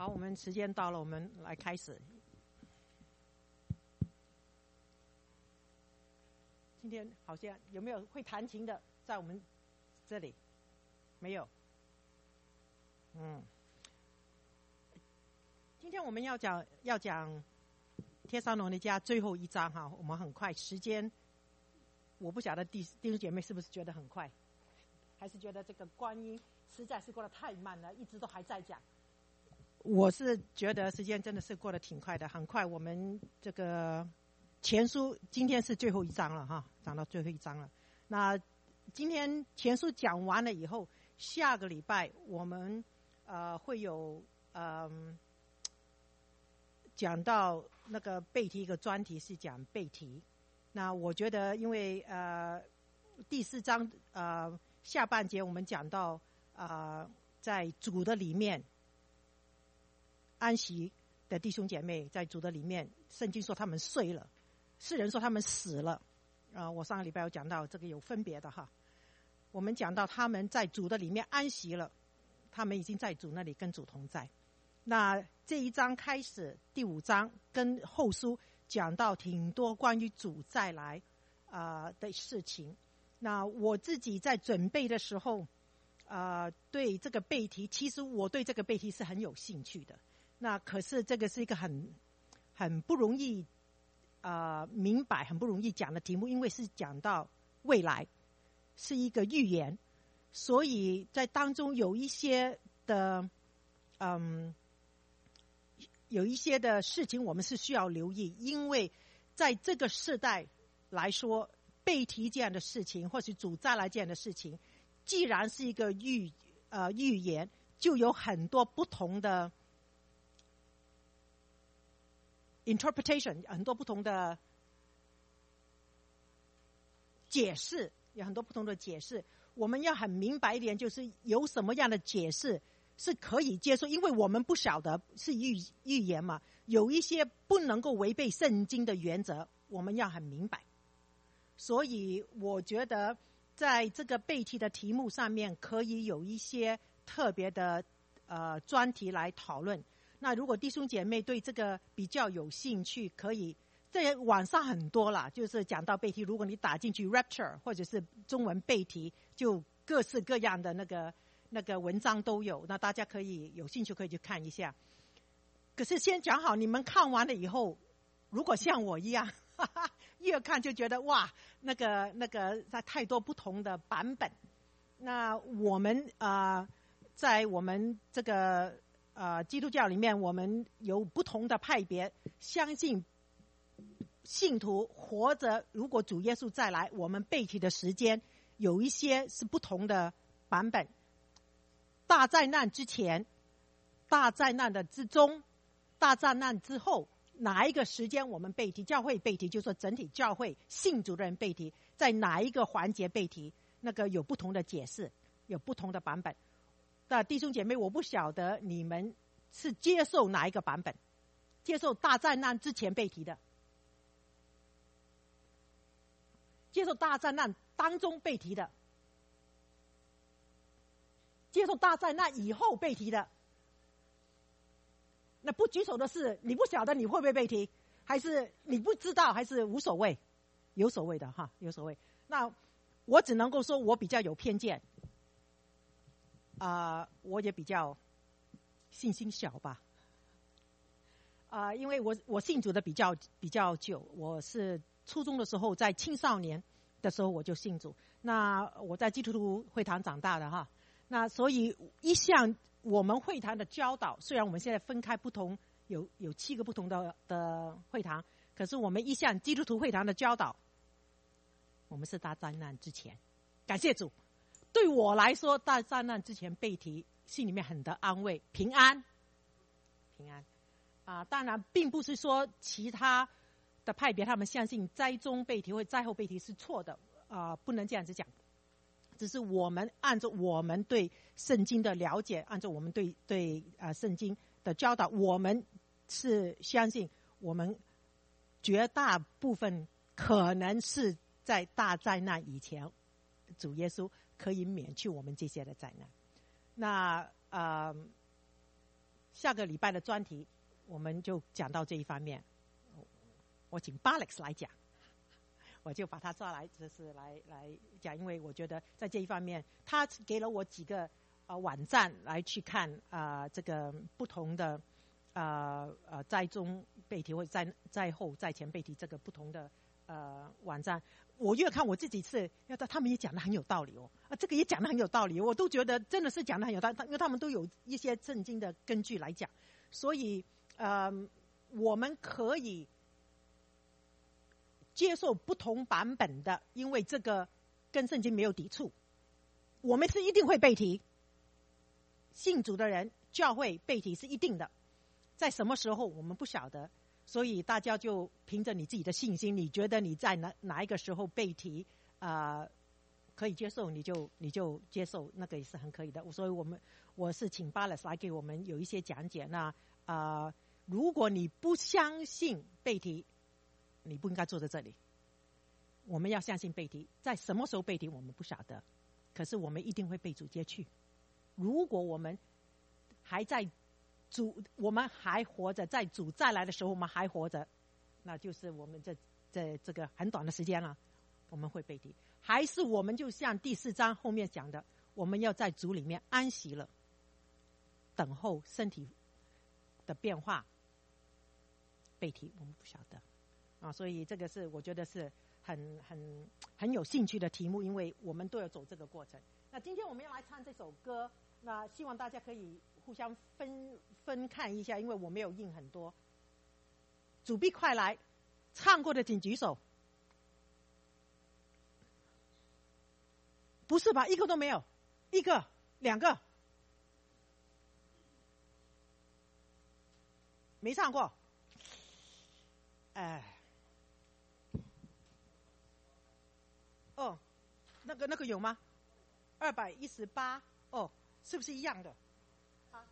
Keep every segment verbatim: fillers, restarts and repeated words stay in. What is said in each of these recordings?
好，我们时间到了，我们来开始。今天好像有没有会弹琴的在我们这里？没有。嗯，今天我们要讲要讲帖撒罗尼迦最后一章哈，我们很快时间，我不晓得弟弟兄姐妹是不是觉得很快，还是觉得这个观音实在是过得太慢了，一直都还在讲。我是觉得时间真的是过得挺快的，很快我们这个前书今天是最后一章了哈，讲到最后一章了。那今天前书讲完了以后，下个礼拜我们呃会有嗯、呃、讲到那个背题一个专题是讲背题。那我觉得因为呃第四章呃下半节我们讲到呃在主的里面安息的弟兄姐妹，在主的里面，圣经说他们睡了，世人说他们死了。呃，我上个礼拜有讲到这个有分别的哈。我们讲到他们在主的里面安息了，他们已经在主那里跟主同在。那这一章开始，第五章跟后书讲到挺多关于主再来啊、呃、的事情。那我自己在准备的时候，啊、呃，对这个背题，其实我对这个背题是很有兴趣的。那可是这个是一个很很不容易啊、呃、明白，很不容易讲的题目，因为是讲到未来，是一个预言，所以在当中有一些的嗯有一些的事情我们是需要留意，因为在这个世代来说，背题这样的事情，或是主再来这样的事情，既然是一个预呃预言，就有很多不同的interpretation， 很多不同的解释，有很多不同的解释。我们要很明白一点，就是有什么样的解释是可以接受，因为我们不晓得是预预言嘛，有一些不能够违背圣经的原则，我们要很明白。所以我觉得在这个背题的题目上面，可以有一些特别的呃专题来讨论。那如果弟兄姐妹对这个比较有兴趣，可以在网上很多啦，就是讲到背题，如果你打进去 Rapture 或者是中文背题，就各式各样的那个那个文章都有，那大家可以有兴趣可以去看一下。可是先讲好，你们看完了以后，如果像我一样哈哈越看就觉得哇，那个那个太多不同的版本。那我们啊、呃，在我们这个呃，基督教里面，我们有不同的派别，相信信徒活着，如果主耶稣再来，我们背题的时间有一些是不同的版本。大灾难之前，大灾难的之中，大灾难之后，哪一个时间我们背题？教会背题，就是说整体教会信主的人背题，在哪一个环节背题？那个有不同的解释，有不同的版本。那弟兄姐妹，我不晓得你们是接受哪一个版本？接受大灾难之前背题的，接受大灾难当中背题的，接受大灾难以后背题的。那不举手的是你不晓得你会不会背题，还是你不知道，还是无所谓？有所谓的哈，有所谓。那我只能够说我比较有偏见。啊、呃，我也比较信心小吧，啊、呃，因为我我信主的比较比较久，我是初中的时候，在青少年的时候我就信主。那我在基督徒会堂长大的哈，那所以一向我们会堂的教导，虽然我们现在分开不同，有有七个不同的的会堂，可是我们一向基督徒会堂的教导，我们是大灾难之前，感谢主。对我来说，大灾难之前背题，心里面很得安慰，平安，平安啊、呃！当然，并不是说其他的派别他们相信灾中背题或灾后背题是错的啊、呃，不能这样子讲。只是我们按照我们对圣经的了解，按照我们对对啊、呃、圣经的教导，我们是相信我们绝大部分可能是在大灾难以前，主耶稣可以免去我们这些的灾难。那呃， 下个礼拜的专题我们就讲到这一方面，我请 Alex 来讲，我就把他抓来，就是来来讲，因为我觉得在这一方面，他给了我几个呃网站来去看啊、呃、这个不同的呃呃在中背题或者在在后在前背题这个不同的呃网站。我越看我自己是，要他们也讲得很有道理哦，啊，这个也讲得很有道理，我都觉得真的是讲得很有道理，因为他们都有一些正经的根据来讲，所以呃，我们可以接受不同版本的，因为这个跟圣经没有抵触，我们是一定会背题，信主的人教会背题是一定的，在什么时候我们不晓得。所以大家就凭着你自己的信心，你觉得你在哪哪一个时候背题啊、呃、可以接受，你就你就接受，那个也是很可以的。所以我们我是请巴勒斯来给我们有一些讲解。那啊、呃，如果你不相信背题，你不应该坐在这里。我们要相信背题，在什么时候背题我们不晓得，可是我们一定会被主接去。如果我们还在主，我们还活着，在主再来的时候我们还活着，那就是我们这这这个很短的时间了，我们会背题。还是我们就像第四章后面讲的，我们要在主里面安息了，等候身体的变化，背题我们不晓得啊。所以这个是我觉得是很很很有兴趣的题目，因为我们都要走这个过程。那今天我们要来唱这首歌，那希望大家可以互相分分看一下，因为我没有印很多。主必快来，唱过的请举手。不是吧？一个都没有，一个、两个，没唱过。哎，哦，那个那个有吗？二百一十八，哦，是不是一样的？啊，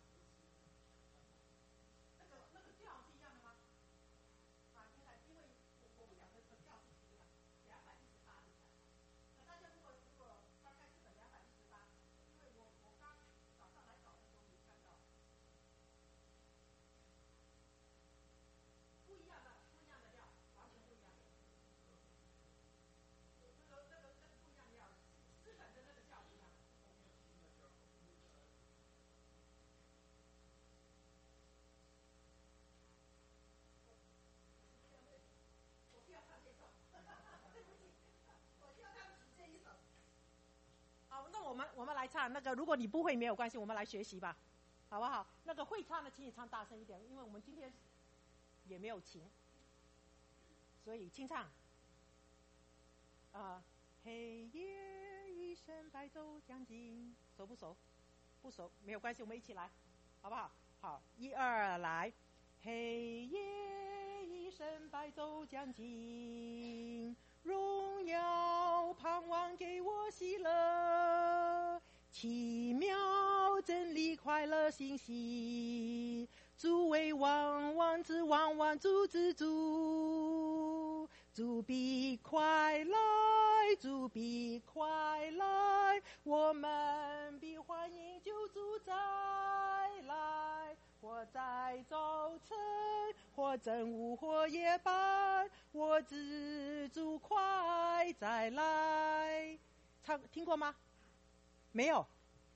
那个那个调是一样的吗？啊，应该，因为我我不晓得这个调是不一样，两百一十八。那大家如果如果大概是两百一十八，因为我我刚早上来找的时候没看到。不一样的，不一样的调，完全不一样的。那个那个那个不一样的调，诗本的那个调不一样。我不要唱这首，对不起，我就要唱这一首。好，那我们我们来唱那个，如果你不会没有关系，我们来学习吧，好不好？那个会唱的，请你唱大声一点，因为我们今天也没有琴，所以清唱。啊、呃，黑夜一声白昼将近，熟不熟？不熟，没有关系，我们一起来，好不好？好，一二来。黑夜一声白昼将近，荣耀盼望给我喜乐，奇妙真理快乐信息，主为万万之万万主之主，主必快来，主必快来，我们必欢迎救主再来。或在早晨，或正午，或夜半，我知主快再来。唱听过吗？没有，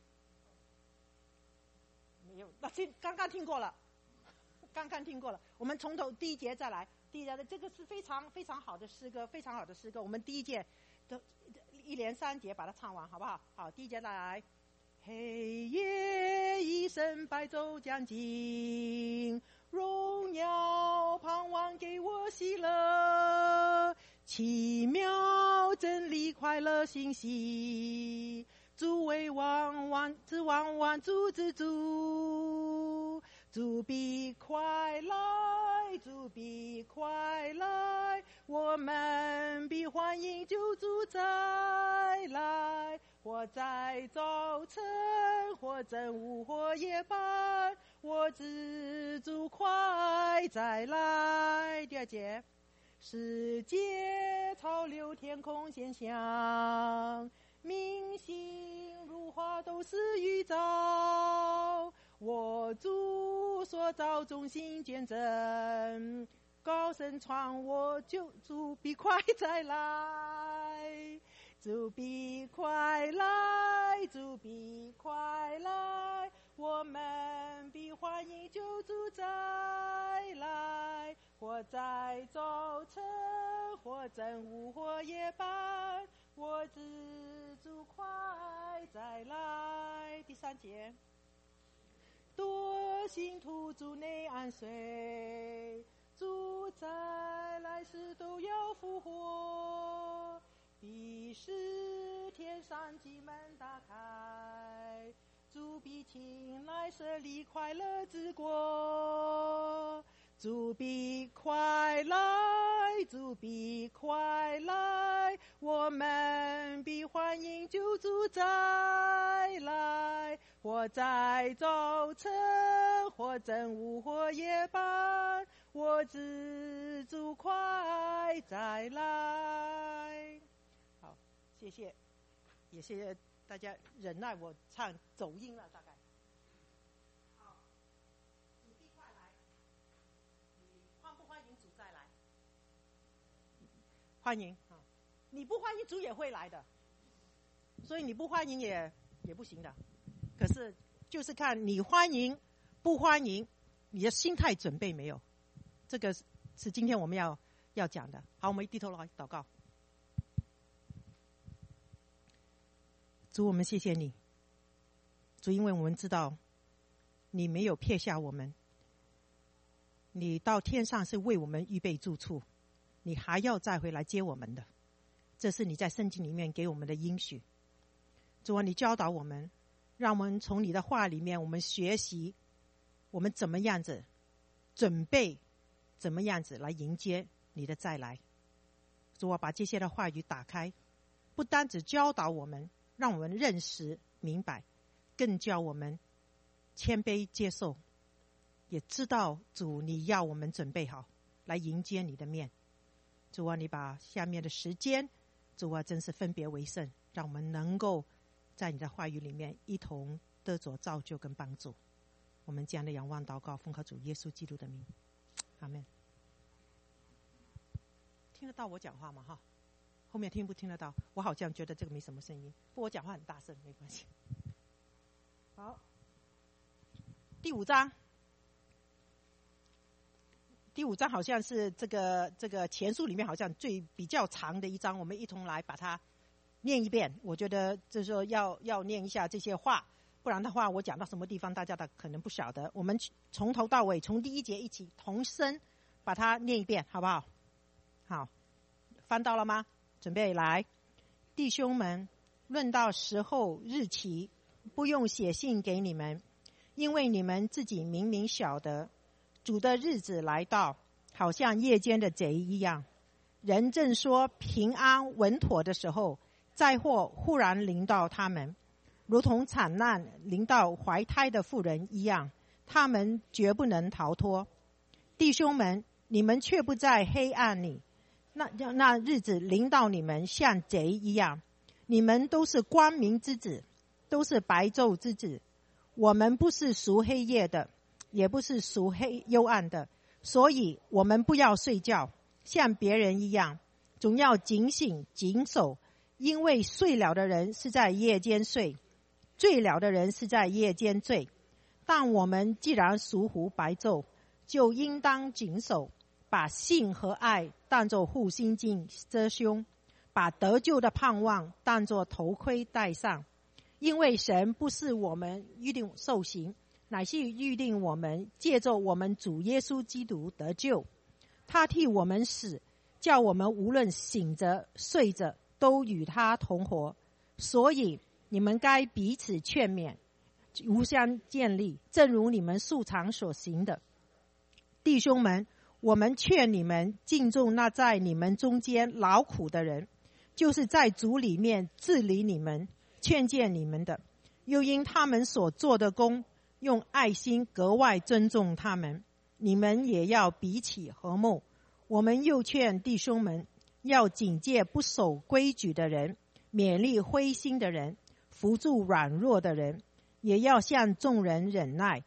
没有。那听刚刚听过了，刚刚听过了。我们从头第一节再来。第一节的这个是非常非常好的诗歌，非常好的诗歌。我们第一节的一连三节把它唱完，好不好？好，第一节再来。黑夜一声白昼将近，荣耀盼望给我喜乐，奇妙真理快乐信息，主为万万之万万主之主，主必快来，主必快来，我们必欢迎救主再来。或在早晨，或正午，或夜半，我知主快再来。第二节，世界潮流天空现象，明星如花都是预兆，我主所造中心见证，高声传我救主必快再来，主必快来，主必快来，我们必欢迎救主再来，或在早晨，或正午，或夜半，我知主快再来。第三节，多信徒主内安睡，主再来时都要复活，必使天上机门打开，主必亲来设立快乐之国，主必快来，主必快来，我们必欢迎救主再来，或在早晨，或正午，或夜半，我知主快再来。好，谢谢，也谢谢大家忍耐我唱走音了，大概。好，主必快来，你欢不欢迎主再来？欢迎啊！你不欢迎主也会来的，所以你不欢迎也也不行的。可是就是看你欢迎不欢迎，你的心态准备没有？这个是今天我们要要讲的。好，我们低头来祷告。主，我们谢谢你，主，因为我们知道你没有撇下我们，你到天上是为我们预备住处，你还要再回来接我们的，这是你在圣经里面给我们的应许。主啊，你教导我们，让我们从你的话里面我们学习我们怎么样子准备，怎么样子来迎接你的再来。主啊，把这些的话语打开，不单只教导我们，让我们认识明白，更叫我们谦卑接受，也知道主你要我们准备好来迎接你的面。主啊，你把下面的时间，主啊，真是分别为圣，让我们能够在你的话语里面一同得着造就跟帮助。我们这样的仰望祷告，奉靠主耶稣基督的名，阿们。听得到我讲话吗？哈，后面听不听得到？我好像觉得这个没什么声音，不过我讲话很大声，没关系。好，第五章，第五章好像是这个这个前书里面好像最比较长的一章，我们一同来把它念一遍。我觉得就是说要要念一下这些话，不然的话我讲到什么地方大家的可能不晓得。我们从头到尾，从第一节一起同声把它念一遍，好不好？好，翻到了吗？准备来。弟兄们，论到时候日期，不用写信给你们，因为你们自己明明晓得，主的日子来到，好像夜间的贼一样。人正说平安稳妥的时候，灾祸忽然临到他们，如同惨难临到怀胎的妇人一样，他们绝不能逃脱。弟兄们，你们却不在黑暗里，那那日子临到你们像贼一样。你们都是光明之子，都是白昼之子。我们不是属黑夜的，也不是属黑幽暗的，所以我们不要睡觉，像别人一样，总要警醒谨守。因为睡了的人是在夜间睡，醉了的人是在夜间醉。但我们既然属乎白昼，就应当谨守，把信和爱当作护心镜遮胸，把得救的盼望当作头盔戴上。因为神不是我们预定受刑，乃是预定我们借着我们主耶稣基督得救。他替我们死，叫我们无论醒着睡着都与他同活。所以你们该彼此劝勉，互相建立，正如你们素常所行的。弟兄们，我们劝你们敬重那在你们中间劳苦的人，就是在主里面治理你们、劝诫你们的，又因他们所做的工，用爱心格外尊重他们。你们也要彼此和睦。我们又劝弟兄们，要警戒不守规矩的人，勉励灰心的人，扶助软弱的人，也要向众人忍耐。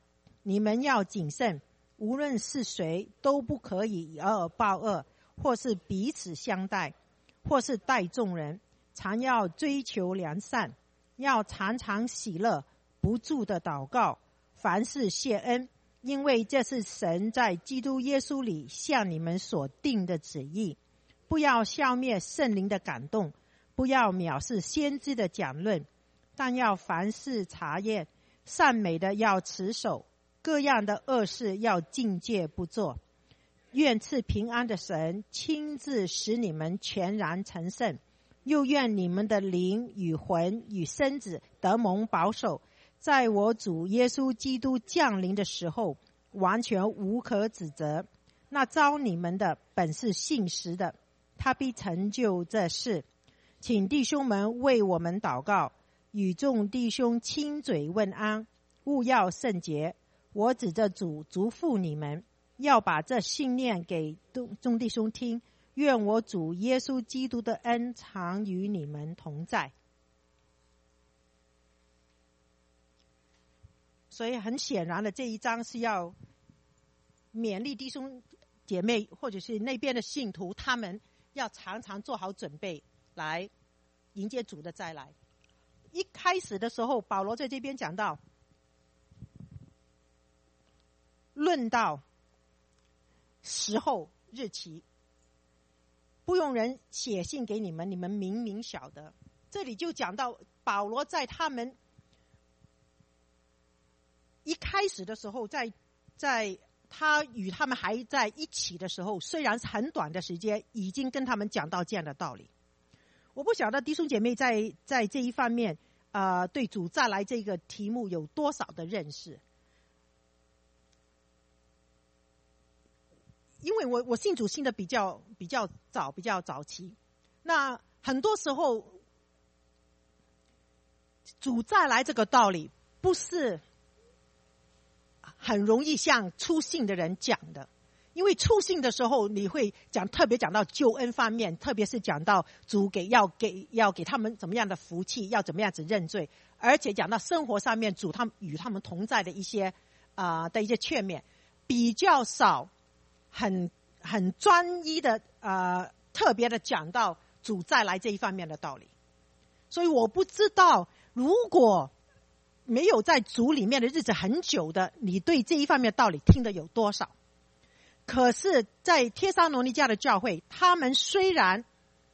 你们要谨慎，无论是谁都不可以以恶报恶，或是彼此相待，或是待众人，常要追求良善，要常常喜乐，不住的祷告，凡事谢恩，因为这是神在基督耶稣里向你们所定的旨意。不要消灭圣灵的感动，不要藐视先知的讲论，但要凡事查验，善美的要持守，各样的恶事要禁戒不做。愿赐平安的神亲自使你们全然成圣，又愿你们的灵与魂与身子得蒙保守，在我主耶稣基督降临的时候完全无可指责。那招你们的本是信实的，他必成就这事。请弟兄们为我们祷告，与众弟兄亲嘴问安，务要圣洁。我指着主嘱咐你们，要把这信念给众弟兄听。愿我主耶稣基督的恩常与你们同在。所以很显然的，这一章是要勉励弟兄姐妹或者是那边的信徒，他们要常常做好准备来迎接主的再来。一开始的时候，保罗在这边讲到，论到时候日期，不用人写信给你们，你们明明晓得。这里就讲到保罗在他们一开始的时候，在在他与他们还在一起的时候，虽然是很短的时间，已经跟他们讲到这样的道理。我不晓得弟兄姐妹在在这一方面，呃，对主再来这个题目有多少的认识？因为我我信主信的比较比较早，比较早期，那很多时候主再来这个道理不是很容易向初信的人讲的，因为初信的时候你会讲特别讲到救恩方面，特别是讲到主给要给要给他们怎么样的福气，要怎么样子认罪，而且讲到生活上面主他们与他们同在的一些啊、呃、的一些劝勉，比较少很很专一的呃特别的讲到主再来这一方面的道理。所以我不知道，如果没有在主里面的日子很久的，你对这一方面的道理听得有多少？可是在帖撒罗尼迦的教会，他们虽然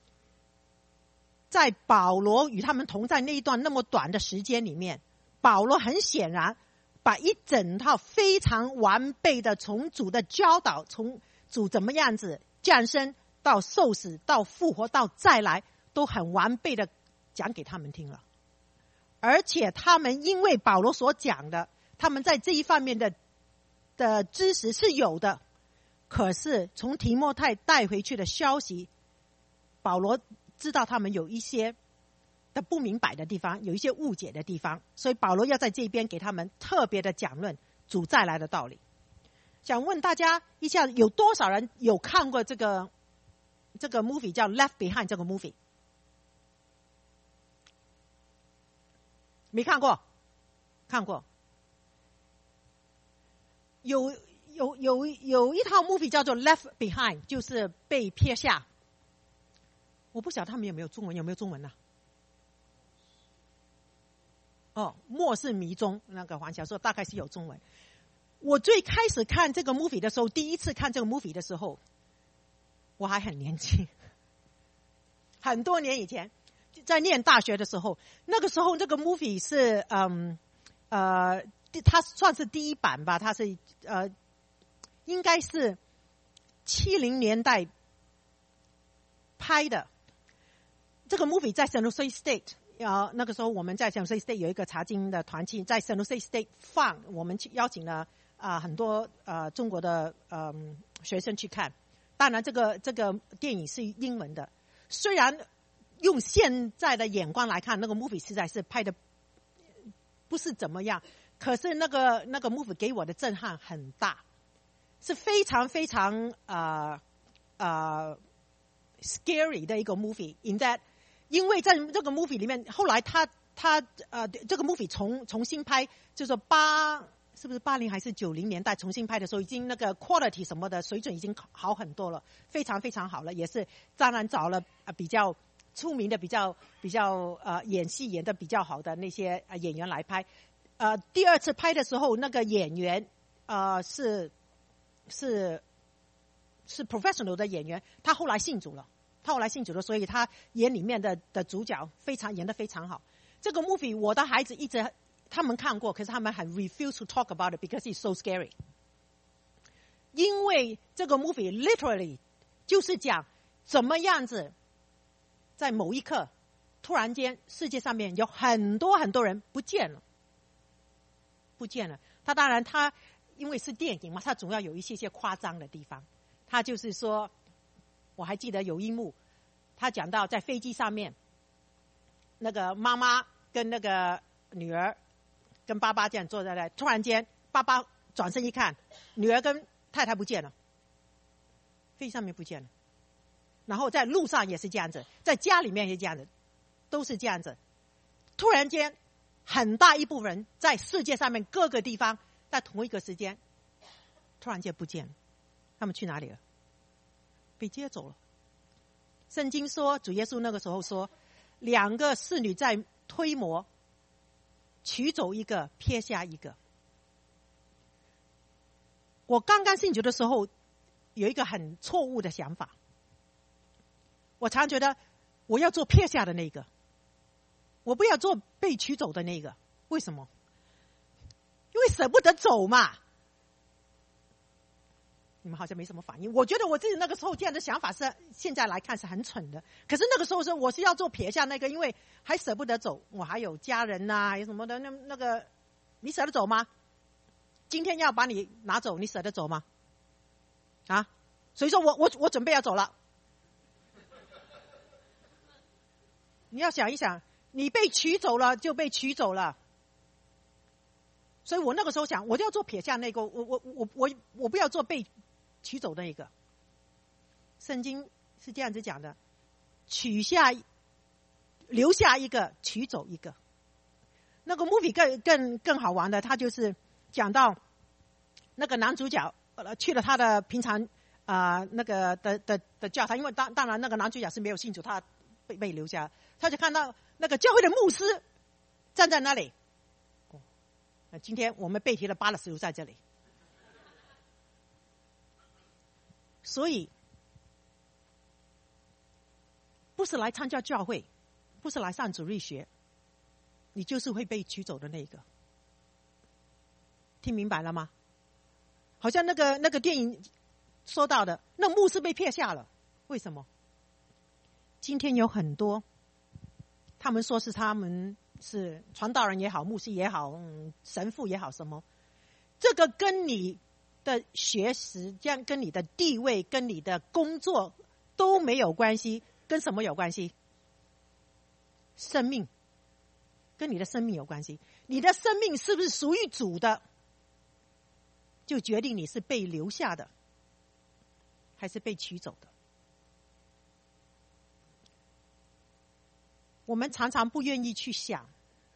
在保罗与他们同在那一段那么短的时间里面，保罗很显然把一整套非常完备的从主的教导，从主怎么样子降生到受死到复活到再来，都很完备的讲给他们听了。而且他们因为保罗所讲的，他们在这一方面的的知识是有的，可是从提摩太带回去的消息，保罗知道他们有一些的不明白的地方，有一些误解的地方，所以保罗要在这边给他们特别的讲论主再来的道理。想问大家一下，有多少人有看过这个这个 movie 叫 Left Behind 这个 movie？ 没看过？看过。有有有有一套 movie 叫做 Left Behind， 就是被撇下。我不晓得他们有没有中文，有没有中文呢、啊？哦，末世迷踪，那个黄小说大概是有中文。我最开始看这个 movie 的时候，第一次看这个 movie 的时候，我还很年轻，很多年以前，在念大学的时候，那个时候这个 movie 是嗯呃，它算是第一版吧，它是呃应该是七零年代拍的。这个 movie 在 San Jose State。呃，那个时候我们在 San Jose State 有一个查经的团契，在 San Jose State 放，我们去邀请了啊、呃、很多呃中国的呃学生去看。当然，这个这个电影是英文的，虽然用现在的眼光来看，那个 movie 实在是拍的不是怎么样，可是那个那个 movie 给我的震撼很大，是非常非常呃呃 scary 的一个 movie。In that， 因为在这个 movie 里面，后来他他呃这个 movie 重重新拍，就是说八是不是八零还是九零年代重新拍的时候，已经那个 quality 什么的水准已经好很多了，非常非常好了。也是当然找了呃比较出名的、比较比较呃演戏演的比较好的那些呃演员来拍。呃，第二次拍的时候，那个演员呃是是是 professional 的演员，他后来信主了，他后来信主了，所以他演里面的的主角非常演得非常好。这个 movie 我的孩子一直。他们看过，可是他们很 refuse to talk about it because it's so scary。因为这个 movie literally 就是讲怎么样子，在某一刻，突然间世界上面有很多很多人不见了，不见了。他当然他因为是电影嘛，他总要有一些些夸张的地方。他就是说，我还记得有一幕，他讲到在飞机上面，那个妈妈跟那个女儿。跟爸爸这样坐在那，突然间爸爸转身一看，女儿跟太太不见了，飞机上面不见了，然后在路上也是这样子，在家里面也是这样子，都是这样子。突然间，很大一部分人在世界上面各个地方，在同一个时间，突然间不见了，他们去哪里了？被接走了。圣经说，主耶稣那个时候说，两个侍女在推磨。取走一个，撇下一个。我刚刚信主的时候，有一个很错误的想法。我常觉得我要做撇下的那个，我不要做被取走的那个。为什么？因为舍不得走嘛。你们好像没什么反应。我觉得我自己那个时候这样的想法是现在来看是很蠢的，可是那个时候是我是要做撇下那个，因为还舍不得走，我还有家人呐、啊，有什么的，那那个你舍得走吗？今天要把你拿走，你舍得走吗？啊？所以说我我我准备要走了。你要想一想，你被取走了就被取走了。所以我那个时候想，我就要做撇下那个，我我我我我不要做被取走的那个。圣经是这样子讲的，取下留下一个，取走一个。那个 movie 更更更好玩的，他就是讲到那个男主角呃去了他的平常啊、呃、那个的的的教堂，因为当当然那个男主角是没有信主，他被被留下，他就看到那个教会的牧师站在那里。哦，今天我们被提了巴勒斯留在这里，所以不是来参加教会，不是来上主日学，你就是会被取走的那个。听明白了吗？好像那个那个电影说到的，那牧师被撇下了，为什么？今天有很多，他们说是他们是传道人也好，牧师也好，嗯，神父也好，什么，这个跟你的学识，这样跟你的地位，跟你的工作都没有关系，跟什么有关系？生命，跟你的生命有关系。你的生命是不是属于主的，就决定你是被留下的，还是被取走的。我们常常不愿意去想，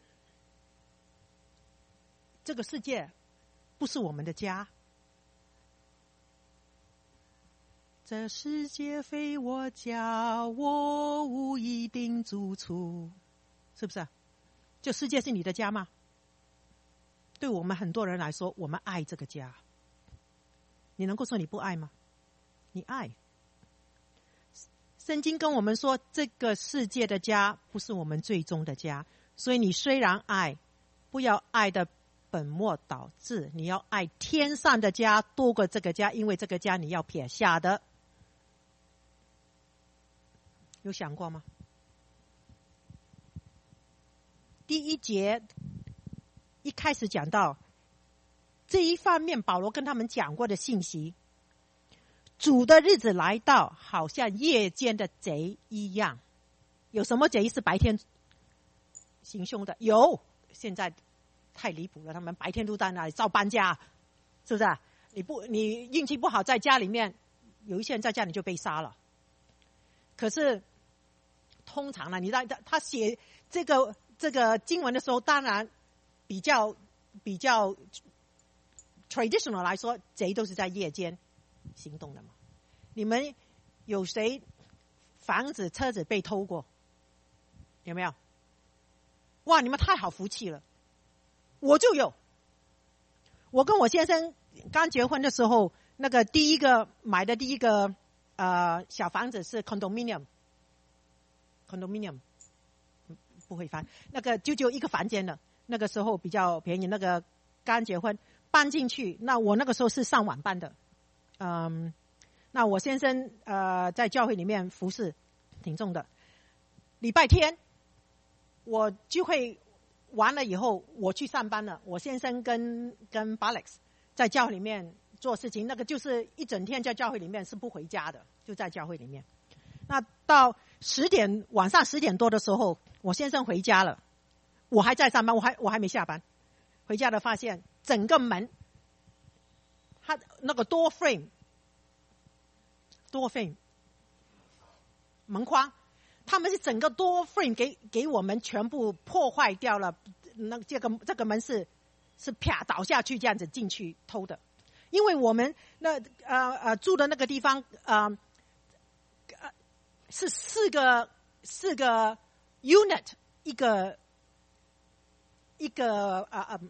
这个世界不是我们的家，这世界非我家，我无一定住处，是不是？这世界是你的家吗？对我们很多人来说，我们爱这个家。你能够说你不爱吗？你爱。圣经跟我们说，这个世界的家不是我们最终的家，所以你虽然爱，不要爱的本末倒置，你要爱天上的家多过这个家，因为这个家你要撇下的。有想过吗？第一节一开始讲到这一方面，保罗跟他们讲过的信息，主的日子来到，好像夜间的贼一样。有什么贼是白天行凶的？有，现在太离谱了，他们白天都在那里照搬家，是不是？你不，你运气不好，在家里面，有一些人在家里就被杀了。可是通常呢，你在他写这个这个经文的时候，当然比较比较 traditional 来说，贼都是在夜间行动的嘛。你们有谁房子车子被偷过？有没有？哇，你们太好福气了，我就有。我跟我先生刚结婚的时候，那个第一个买的第一个呃小房子是 condominium，condominium condominium, 不会翻，那个就就一个房间的，那个时候比较便宜。那个刚结婚搬进去，那我那个时候是上晚班的，嗯，那我先生呃在教会里面服侍挺重的，礼拜天我聚会完了以后，我去上班了。我先生跟跟 Alex 在教会里面做事情，那个就是一整天在教会里面是不回家的，就在教会里面。那到十点晚上十点多的时候，我先生回家了，我还在上班，我还我还没下班。回家了发现整个门，他那个 door frame door frame 门框。他们是整个 door frame 给给我们全部破坏掉了，那这个这个门是是啪倒下去这样子进去偷的，因为我们那呃呃住的那个地方呃呃是四个四个 unit 一个一个呃呃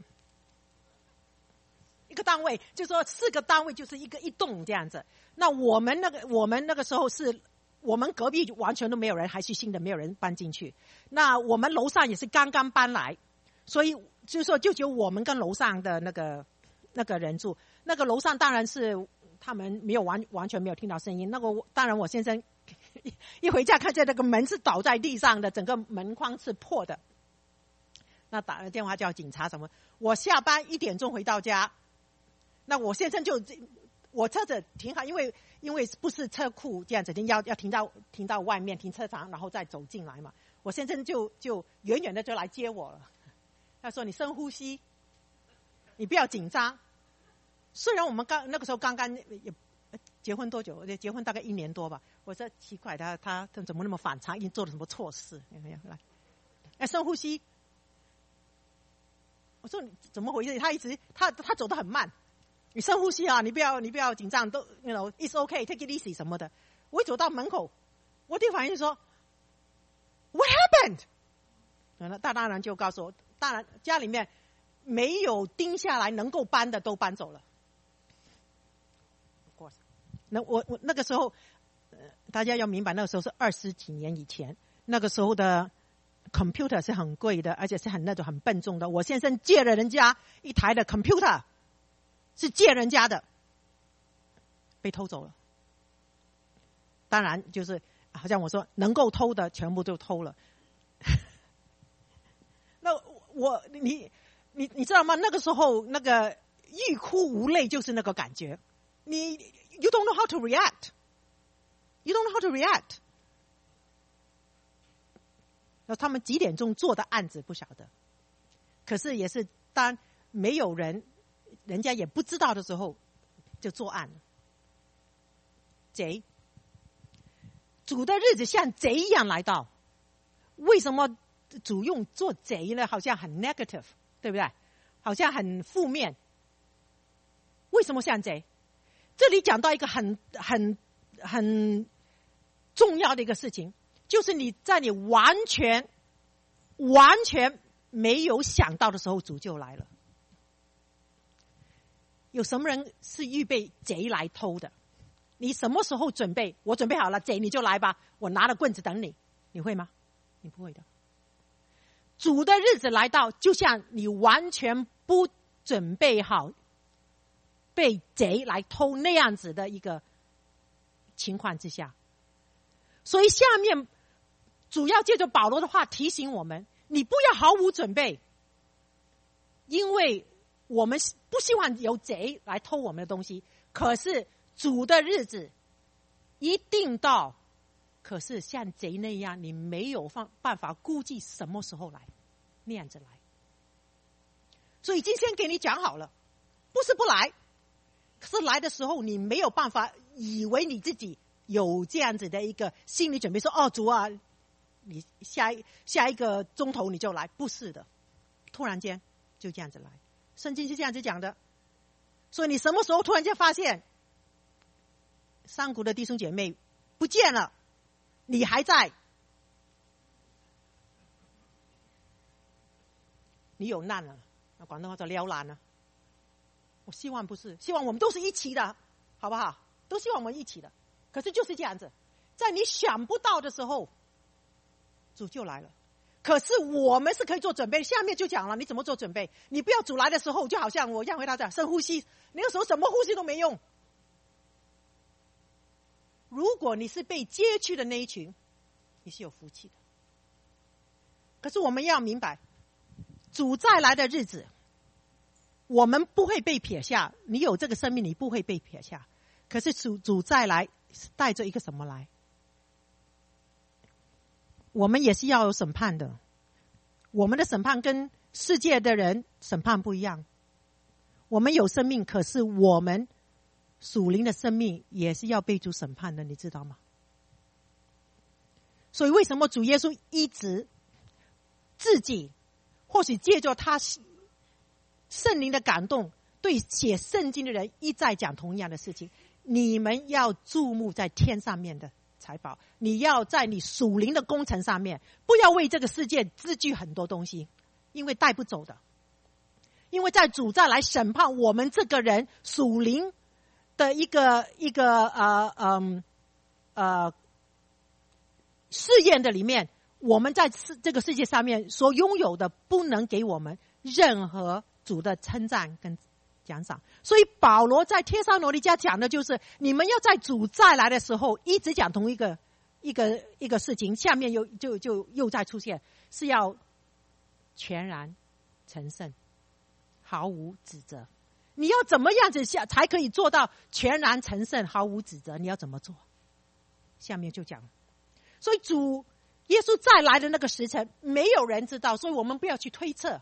一个单位，就说四个单位就是一个一栋这样子。那我们那个我们那个时候是。我们隔壁完全都没有人，还是新的，没有人搬进去。那我们楼上也是刚刚搬来，所以就是说就只有我们跟楼上的那个那个人住。那个楼上当然是他们没有完完全没有听到声音。那个当然我先生一一回家看见那个门是倒在地上的，整个门框是破的。那打了电话叫警察什么。我下班一点钟回到家，那我先生就我车子停好，因为。因为不是车库这样子，要要停到停到外面停车场，然后再走进来嘛。我先生就就远远的就来接我了。他说：“你深呼吸，你不要紧张。”虽然我们刚那个时候刚刚也结婚多久？结婚大概一年多吧。我说奇怪，他他他怎么那么反常？一定做了什么错事？有没有？来，哎，深呼吸。我说你怎么回事？他一直他他走得很慢。你深呼吸啊！你不要，你不要紧张，都 ，you know, it's okay, take it easy 什么的。我一走到门口，我第一反应就说 ，What happened？ 那他当然就告诉我，当然家里面没有钉下来能够搬的都搬走了。那我我那个时候，呃，大家要明白，那个时候是二十几年以前，那个时候的 computer 是很贵的，而且是很那种很笨重的。我先生借了人家一台的 computer。是借人家的，被偷走了。当然就是好像我说能够偷的全部都偷了。那我你你你知道吗？那个时候那个欲哭无泪就是那个感觉。你 you don't know how to react, you don't know how to react。那他们几点钟做的案子不晓得，可是也是当没有人。人家也不知道的时候，就作案了。贼，主的日子像贼一样来到。为什么主用做贼呢？好像很 negative， 对不对？好像很负面。为什么像贼？这里讲到一个很很很重要的一个事情，就是你在你完全完全没有想到的时候，主就来了。有什么人是预备贼来偷的？你什么时候准备？我准备好了，贼你就来吧，我拿了棍子等你。你会吗？你不会的。主的日子来到，就像你完全不准备好被贼来偷那样子的一个情况之下。所以下面主要借着保罗的话提醒我们，你不要毫无准备，因为我们不希望有贼来偷我们的东西，可是主的日子一定到，可是像贼那样，你没有办法估计什么时候来，那样子来。所以已经先给你讲好了，不是不来，可是来的时候你没有办法以为你自己有这样子的一个心理准备，说哦主啊，你下一下一个钟头你就来，不是的，突然间就这样子来。圣经是这样子讲的， 所以你什么时候突然间发现山谷的弟兄姐妹不见了，你还在，你有难了，那广东话叫撩难了。我希望不是，希望我们都是一起的，好不好？都希望我们一起的。可是就是这样子，在你想不到的时候，主就来了。可是我们是可以做准备，下面就讲了你怎么做准备。你不要主来的时候，就好像我让回答讲深呼吸，那个时候什么呼吸都没用。如果你是被接去的那一群，你是有福气的。可是我们要明白，主再来的日子，我们不会被撇下。你有这个生命，你不会被撇下。可是主主再来带着一个什么来？我们也是要有审判的。我们的审判跟世界的人审判不一样。我们有生命，可是我们属灵的生命也是要被主审判的，你知道吗？所以为什么主耶稣一直自己或许借着他圣灵的感动，对写圣经的人一再讲同样的事情，你们要注目在天上面的财宝，你要在你属灵的工程上面，不要为这个世界支据很多东西，因为带不走的。因为在主再来审判我们这个人属灵的一个一个呃嗯 呃, 呃试验的里面，我们在这个世界上面所拥有的，不能给我们任何主的称赞跟奖赏。所以保罗在帖撒罗尼迦讲的就是，你们要在主再来的时候，一直讲同一个一个一个事情，下面又就就又再出现，是要全然成圣，毫无指责。你要怎么样子下才可以做到全然成圣，毫无指责？你要怎么做？下面就讲。所以主耶稣再来的那个时辰，没有人知道，所以我们不要去推测。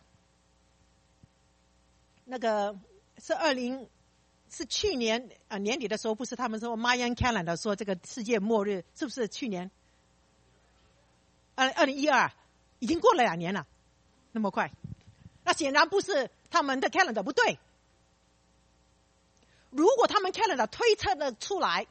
那个是二零是去年啊、呃、年底的时候，不是他们说 Mayan Calendar 说这个世界末日，是不是去年？二二零一二已经过了两年了，那么快，那显然不是他们的 Calendar 不对。如果他们 Calendar 推测的出来，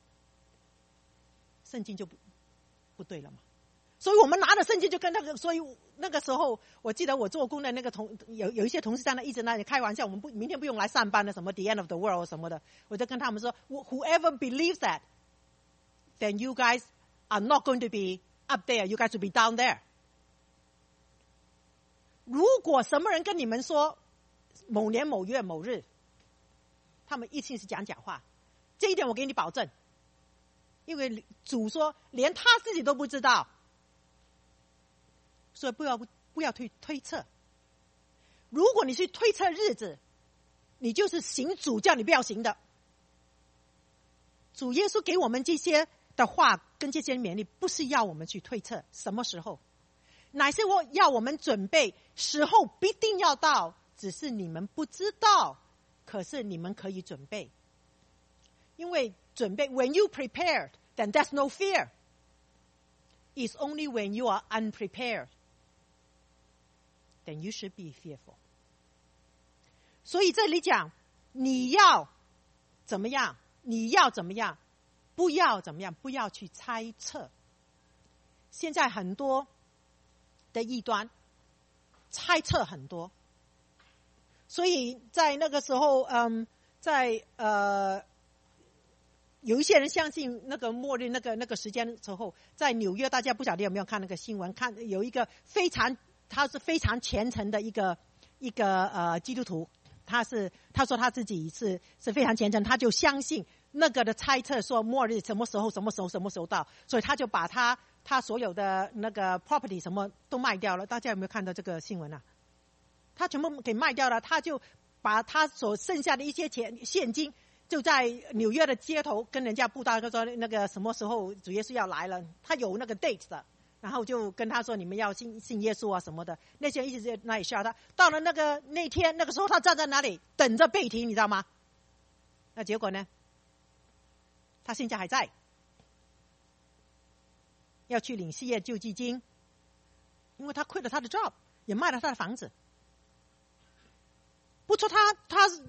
圣经就不不对了嘛。所以我们拿着圣经就跟那个，所以那个时候我记得我做工的那个同有有一些同事在那一直那里开玩笑，我们不明天不用来上班了，什么 the end of the world 什么的，我就跟他们说 ，whoever believes that, then you guys are not going to be up there, you guys will be down there. 如果什么人跟你们说某年某月某日，他们一定是讲假话，这一点我给你保证，因为主说连他自己都不知道。所以不要不要推推测。如果你去推测日子，你就是行主叫你不要行的。主耶稣给我们这些的话跟这些勉励，不是要我们去推测什么时候，乃是我要我们准备，时候必定要到，只是你们不知道，可是你们可以准备。因为准备 when you prepared, then there's no fear. It's only when you are unprepared.Then you should be fearful. 所以这里讲，你要怎么样？你要怎么样？不要怎么样？不要去猜测。现在很多的异端猜测很多，所以在那个时候，嗯，在呃，有一些人相信那个末日那个那个时间的时候，在纽约，大家不晓得有没有看那个新闻？看有一个非常。他是非常虔诚的一个一个呃基督徒，他是他说他自己是是非常虔诚，他就相信那个的猜测说末日什么时候什么时候什么时候到，所以他就把他他所有的那个 property 什么都卖掉了。大家有没有看到这个新闻啊？他全部给卖掉了，他就把他所剩下的一些钱现金就在纽约的街头跟人家布道，就说那个什么时候主耶稣要来了，他有那个 date 的。然后就跟他说你们要信信耶稣啊什么的，那些人一直在那里笑他。到了那个那天那个时候，他站在那里等着被提，你知道吗？那结果呢？他现在还在，要去领失业救济金，因为他 quit 了他的 job， 也卖了他的房子。不错，他他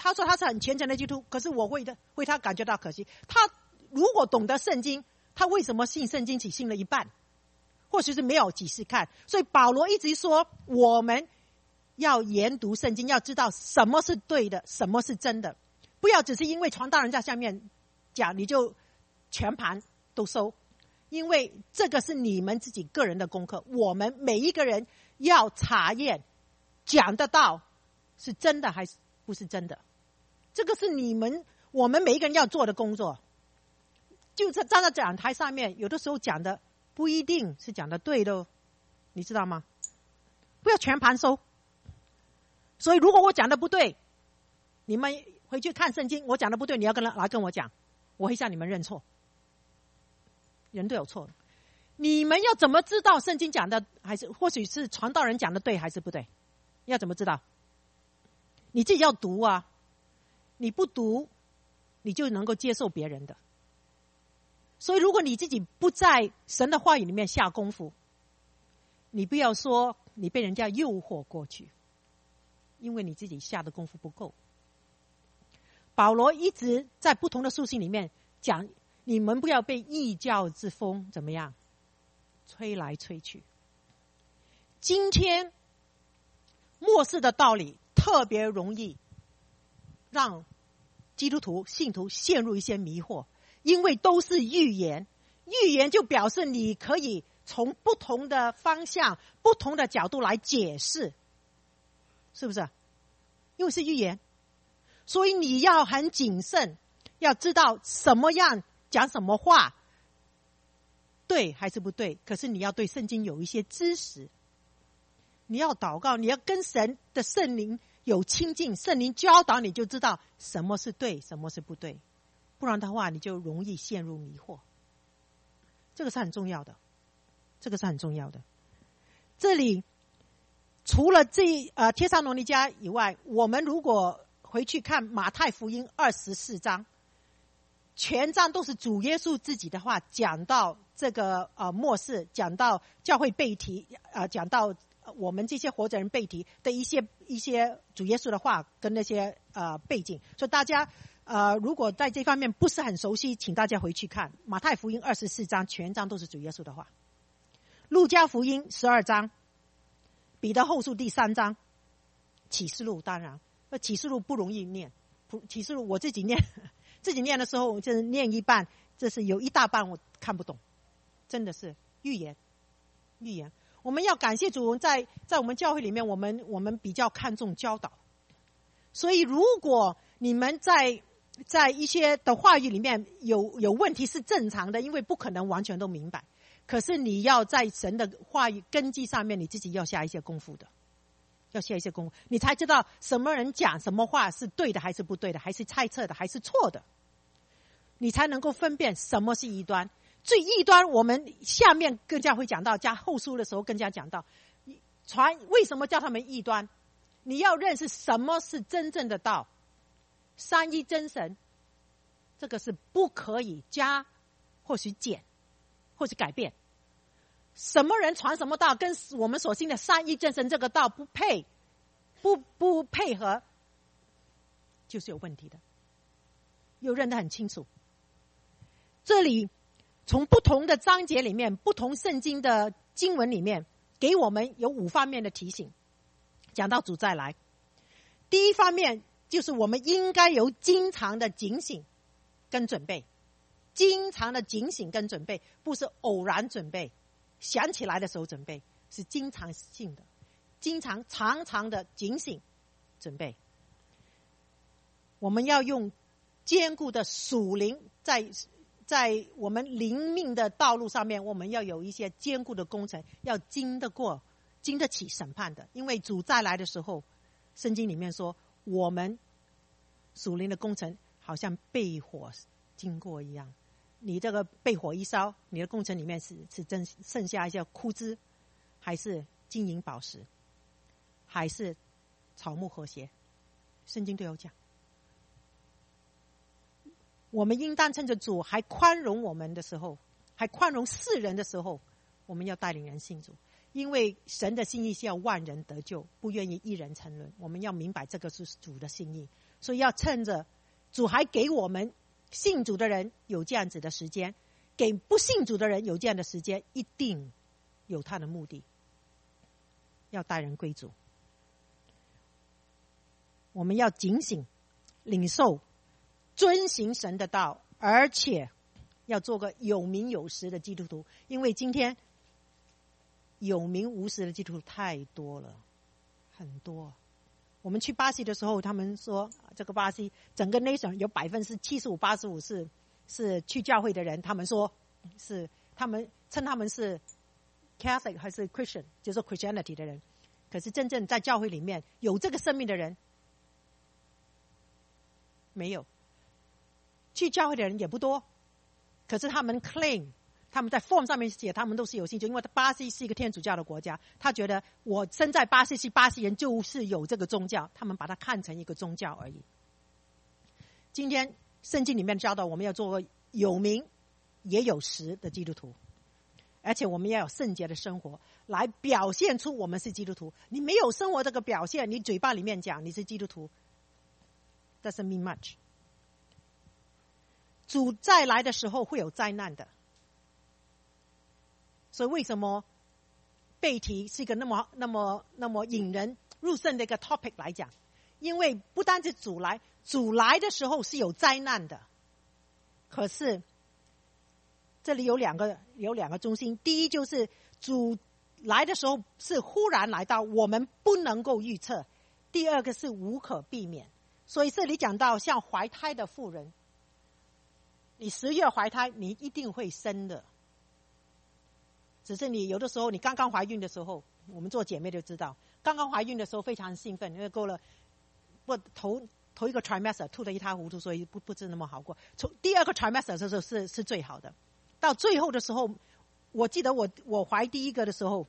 他说他是很虔诚的基督徒，可是我为他为他感觉到可惜。他如果懂得圣经，他为什么信圣经只信了一半，或许是没有仔细看？所以保罗一直说，我们要研读圣经，要知道什么是对的，什么是真的，不要只是因为传道人在下面讲，你就全盘都收，因为这个是你们自己个人的功课。我们每一个人要查验讲得到是真的还是不是真的，这个是你们我们每一个人要做的工作。就是站在讲台上面，有的时候讲的不一定是讲的对的，你知道吗？不要全盘收。所以如果我讲的不对，你们回去看圣经，我讲的不对，你要跟来跟我讲，我会向你们认错。人都有错，你们要怎么知道圣经讲的还是或许是传道人讲的对还是不对？要怎么知道？你自己要读啊，你不读你就能够接受别人的。所以如果你自己不在神的话语里面下功夫，你不要说你被人家诱惑过去，因为你自己下的功夫不够。保罗一直在不同的书信里面讲，你们不要被异教之风怎么样吹来吹去。今天末世的道理特别容易让基督徒信徒陷入一些迷惑，因为都是预言。预言就表示你可以从不同的方向不同的角度来解释，是不是？因为是预言，所以你要很谨慎，要知道什么样讲什么话对还是不对。可是你要对圣经有一些知识，你要祷告，你要跟神的圣灵有亲近，圣灵教导你就知道什么是对什么是不对，不然的话你就容易陷入迷惑。这个是很重要的，这个是很重要的。这里除了这呃帖撒罗尼迦以外，我们如果回去看马太福音二十四章，全章都是主耶稣自己的话，讲到这个呃末世，讲到教会背题，呃讲到我们这些活着人背题的一些一些主耶稣的话跟那些呃背景。所以大家呃如果在这方面不是很熟悉，请大家回去看马太福音二十四章，全章都是主耶稣的话。路加福音十二章，彼得后书第三章，启示录当然，那启示录不容易念，启示录我自己念。自己念的时候就是念一半，这是有一大半我看不懂，真的是预言预言。我们要感谢主，在在我们教会里面，我们我们比较看重教导。所以如果你们在在一些的话语里面有有问题是正常的，因为不可能完全都明白，可是你要在神的话语根基上面，你自己要下一些功夫的，要下一些功夫，你才知道什么人讲什么话是对的还是不对的，还是猜测的还是错的，你才能够分辨什么是异端。最异端我们下面更加会讲到，加后书的时候更加讲到传为什么叫他们异端。你要认识什么是真正的道，三一真神，这个是不可以加或许减或许改变。什么人传什么道跟我们所信的三一真神这个道不配不不配合，就是有问题的，又认得很清楚。这里从不同的章节里面，不同圣经的经文里面，给我们有五方面的提醒。讲到主再来，第一方面就是我们应该有经常的警醒跟准备，经常的警醒跟准备，不是偶然准备，想起来的时候准备，是经常性的，经常常常的警醒准备。我们要用坚固的属灵，在在我们灵命的道路上面，我们要有一些坚固的工程，要经得过经得起审判的。因为主再来的时候，圣经里面说我们属灵的工程好像被火经过一样，你这个被火一烧，你的工程里面是是真剩下一些枯枝，还是金银宝石，还是草木和谐，圣经都有讲。我们应当趁着主还宽容我们的时候，还宽容世人的时候，我们要带领人信主。 因为神的心意是要万人得救，不愿意一人沉沦。我们要明白这个是主的心意，所以要趁着主还给我们信主的人有这样子的时间，给不信主的人有这样的时间，一定有他的目的，要带人归主。我们要警醒、领受、遵行神的道，而且要做个有名有实的基督徒。因为今天有名无实的基督徒太多了，很多。我们去巴西的时候，他们说这个巴西整个 nation 有百分之七十五、八十五是是去教会的人，他们说是他们称他们是 Catholic 还是 Christian， 就是 Christianity 的人。可是真正在教会里面有这个生命的人没有，去教会的人也不多。可是他们 claim， 他们在 form 上面写他们都是有信主，因为巴西是一个天主教的国家，他觉得我生在巴西是巴西人就是有这个宗教，他们把它看成一个宗教而已。今天圣经里面教导我们要做个有名也有实的基督徒，而且我们要有圣洁的生活来表现出我们是基督徒。你没有生活这个表现，你嘴巴里面讲你是基督徒 doesn't mean much。 主再来的时候会有灾难的，所以为什么背题是一个那么那么那么引人入胜的一个 topic 来讲？因为不单是主来，主来的时候是有灾难的。可是这里有两个有两个中心，第一就是主来的时候是忽然来到，我们不能够预测；第二个是无可避免。所以这里讲到像怀胎的妇人，你十月怀胎，你一定会生的。只是你有的时候，你刚刚怀孕的时候，我们做姐妹就知道，刚刚怀孕的时候非常兴奋，因为过了不头头一个 trimester 吐得一塌糊涂，所以不不是那么好过。从第二个 trimester 的时候是是最好的。到最后的时候，我记得我我怀第一个的时候，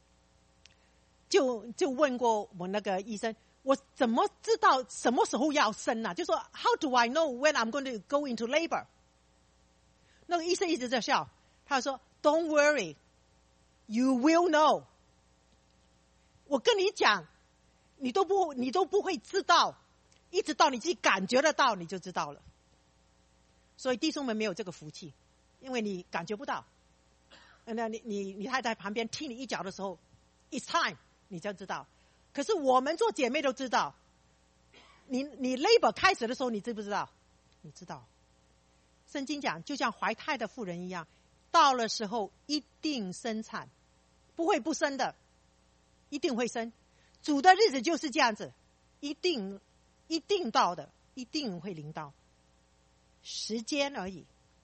就就问过我那个医生，我怎么知道什么时候要生啊？就说 How do I know when I'm going to go into labor？ 那个医生一直在笑，他说 Don't worry。You will know。 我跟你讲，你都不你都不会知道，一直到你自己感觉得到，你就知道了。所以弟兄们没有这个福气，因为你感觉不到。那你你你太太旁边踢你一脚的时候 ，It's time， 你就知道。可是我们做姐妹都知道，你你 labor 开始的时候，你知不知道？你知道。圣经讲，就像怀胎的妇人一样，到了时候一定生产。不会不生的，一定会生。主的日子就是这样子，一定一定到的，一定会临到，时间而已。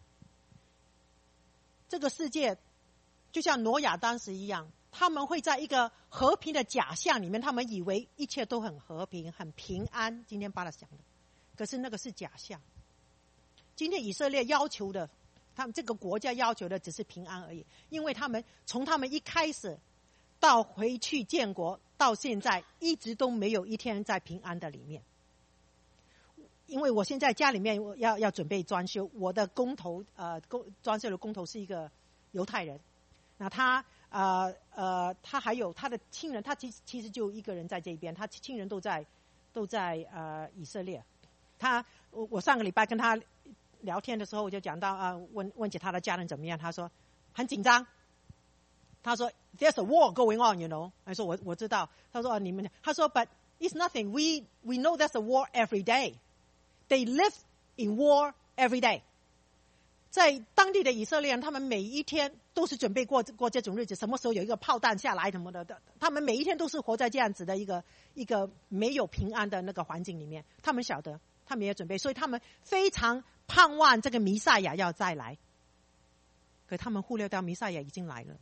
这个世界就像挪亚当时一样，他们会在一个和平的假象里面，他们以为一切都很和平很平安。今天巴拉讲的，可是那个是假象。今天以色列要求的，他们这个国家要求的只是平安而已，因为他们从他们一开始到回去建国到现在，一直都没有一天在平安的里面。因为我现在家里面要要准备装修，我的工头呃工装修的工头是一个犹太人，那他呃呃他还有他的亲人，他其实其实就一个人在这边，他亲人都在都在呃以色列。他我我上个礼拜跟他聊天的时候，我就讲到啊，问问起他的家人怎么样，他说很紧张。他说 There's a war going on, you know。他说我我知道。他说、啊、你们，他说 But it's nothing. We we know there's a war every day. They live in war every day. 在当地的以色列人，他们每一天都是准备过过这种日子，什么时候有一个炮弹下来什么的，他们每一天都是活在这样子的一个一个没有平安的那个环境里面。他们晓得，他们也准备，所以他们非常盼望这个弥赛亚要再来。可他们忽略掉弥赛亚已经来了，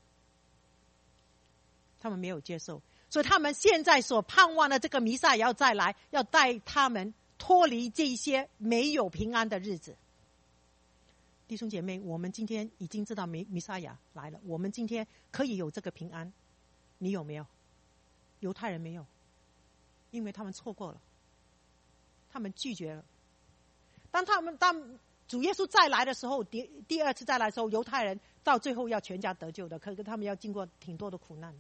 他们没有接受，所以他们现在所盼望的这个弥赛亚要再来，要带他们脱离这些没有平安的日子。弟兄姐妹，我们今天已经知道弥弥赛亚来了，我们今天可以有这个平安，你有没有？犹太人没有，因为他们错过了，他们拒绝了。当他们当主耶稣再来的时候，第第二次再来的时候，犹太人到最后要全家得救的，可是他们要经过挺多的苦难。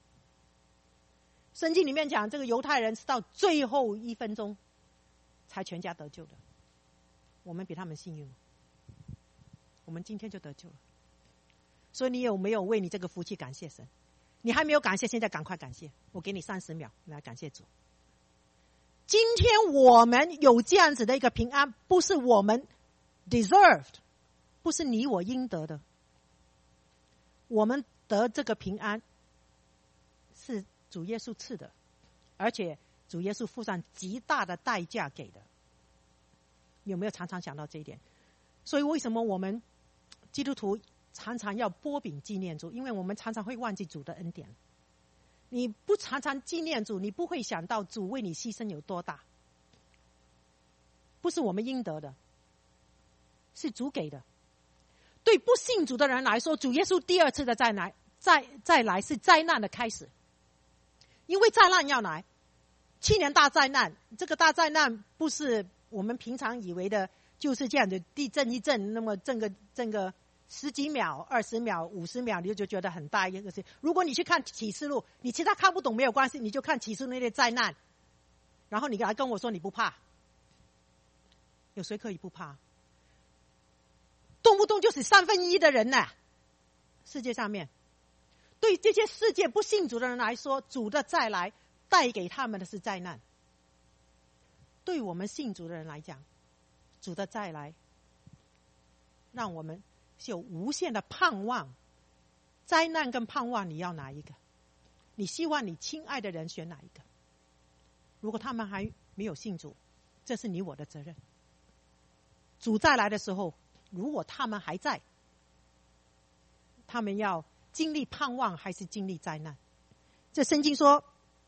圣经里面讲，这个犹太人是到最后一分钟才全家得救的。我们比他们幸运吗？我们今天就得救了。所以你有没有为你这个福气感谢神？你还没有感谢，现在赶快感谢。我给你三十秒来感谢主。今天我们有这样子的一个平安，不是我们 deserved， 不是你我应得的。我们得这个平安是主耶稣赐的，而且主耶稣付上极大的代价给的。有没有常常想到这一点？所以为什么我们基督徒常常要拨饼纪念主？因为我们常常会忘记主的恩典。你不常常纪念主，你不会想到主为你牺牲有多大。不是我们应得的，是主给的。对不信主的人来说，主耶稣第二次的再来再再来是灾难的开始。因为灾难要来，七年大灾难，这个大灾难不是我们平常以为的就是这样的，地震一震，那么震个震个十几秒、二十秒、五十秒，你就觉得很大一个事。如果你去看启示录，你其他看不懂没有关系，你就看启示录那些灾难，然后你来跟我说你不怕，有谁可以不怕？动不动就是三分一的人呢，世界上面。对这些世界不信主的人来说，主的再来带给他们的是灾难。对我们信主的人来讲，主的再来让我们是有无限的盼望。灾难跟盼望你要哪一个？你希望你亲爱的人选哪一个？如果他们还没有信主，这是你我的责任。主再来的时候，如果他们还在，他们要经历盼望还是经历灾难？这圣经说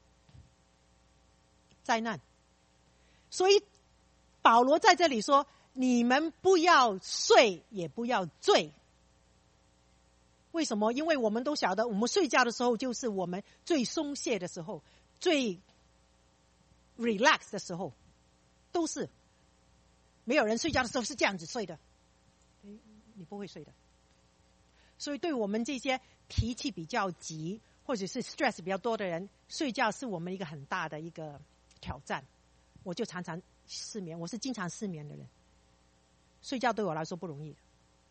灾难，所以保罗在这里说，你们不要睡也不要醉。为什么？因为我们都晓得，我们睡觉的时候就是我们最松懈的时候，最 relax 的时候，都是没有人睡觉的时候是这样子睡的，你不会睡的。所以对我们这些脾气比较急或者是 stress 比较多的人，睡觉是我们一个很大的一个挑战。我就常常失眠，我是经常失眠的人，睡觉对我来说不容易的。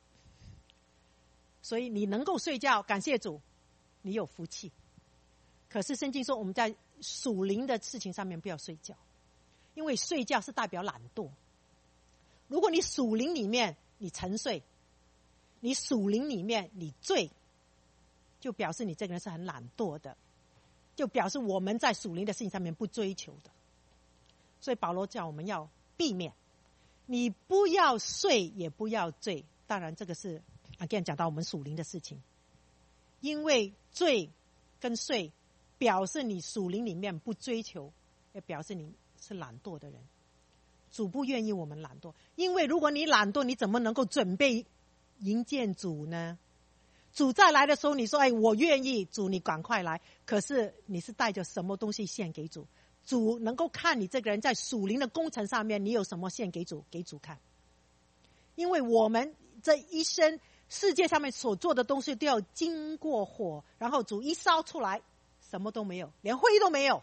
所以你能够睡觉，感谢主，你有福气。可是圣经说我们在属灵的事情上面不要睡觉，因为睡觉是代表懒惰。如果你属灵里面你沉睡，你属灵里面你醉，就表示你这个人是很懒惰的，就表示我们在属灵的事情上面不追求的。所以保罗叫我们要避免，你不要睡也不要醉。当然这个是 again 讲到我们属灵的事情，因为醉跟睡表示你属灵里面不追求，也表示你是懒惰的人。主不愿意我们懒惰，因为如果你懒惰，你怎么能够准备迎接主呢？主再来的时候，你说哎，我愿意，主你赶快来，可是你是带着什么东西献给主？主能够看你这个人在属灵的工程上面你有什么献给主，给主看。因为我们这一生世界上面所做的东西都要经过火，然后主一烧出来什么都没有，连灰都没有。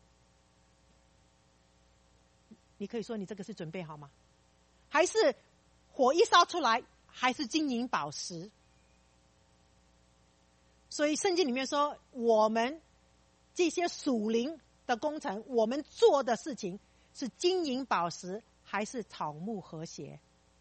你可以说你这个是准备好吗？还是火一烧出来还是金银宝石？所以圣经里面说，我们这些属灵的工程，我们做的事情是金银宝石还是草木和谐？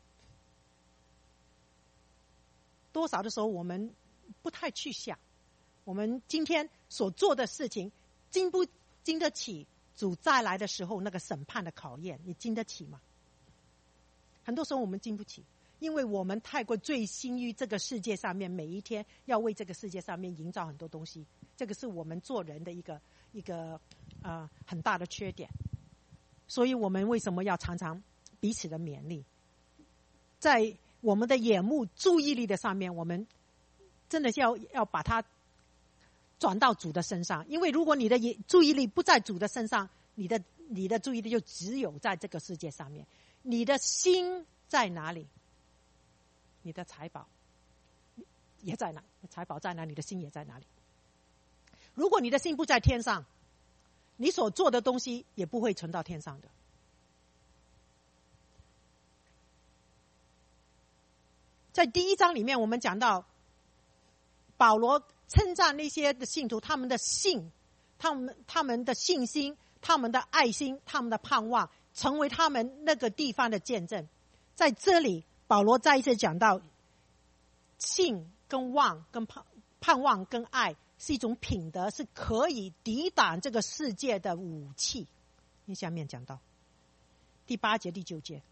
多少的时候我们不太去想，我们今天所做的事情经不经得起主再来的时候那个审判的考验？你经得起吗？很多时候我们经不起，因为我们太过醉心于这个世界上面，每一天要为这个世界上面营造很多东西，这个是我们做人的一个一个呃很大的缺点。所以我们为什么要常常彼此的勉励，在我们的眼目注意力的上面，我们真的是要要把它转到主的身上。因为如果你的注意力不在主的身上，你的你的注意力就只有在这个世界上面。你的心在哪里， 你的财宝也在哪？财宝在哪，你的心也在哪里。如果你的心不在天上，你所做的东西也不会存到天上的。在第一章里面，我们讲到保罗称赞那些的信徒，他们的信，他们他们的信心，他们的爱心，他们的盼望，成为他们那个地方的见证。在这里，保罗再一次讲到，信跟望跟盼盼望跟爱是一种品德，是可以抵挡这个世界的武器。你下面讲到第八节第九节，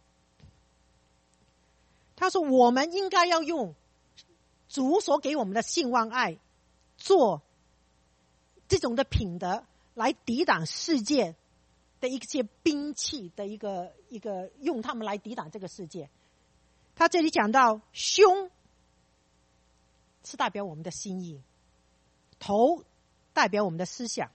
他说我们应该要用主所给我们的信望爱做这种的品德，来抵挡世界的一些兵器的一个一个用他们来抵挡这个世界。他这里讲到胸是代表我们的心意，头代表我们的思想。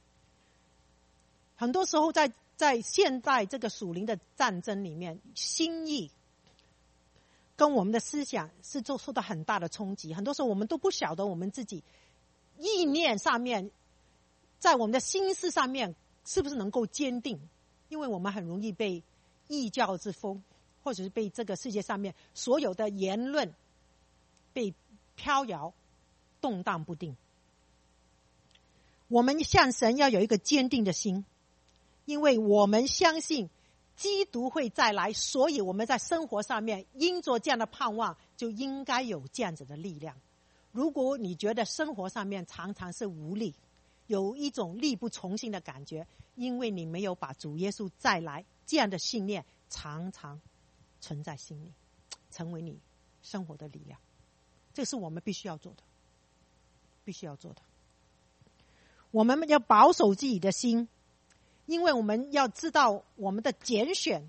很多时候在在现代这个属灵的战争里面，心意跟我们的思想是受到很大的冲击。很多时候我们都不晓得我们自己意念上面，在我们的心思上面是不是能够坚定，因为我们很容易被异教之风，或者是被这个世界上面所有的言论被飘摇动荡不定。我们向神要有一个坚定的心，因为我们相信基督会再来，所以我们在生活上面因着这样的盼望，就应该有这样子的力量。如果你觉得生活上面常常是无力，有一种力不从心的感觉，因为你没有把主耶稣再来这样的信念常常存在心里，成为你生活的力量。这是我们必须要做的，必须要做的。我们要保守自己的心，因为我们要知道我们的拣选，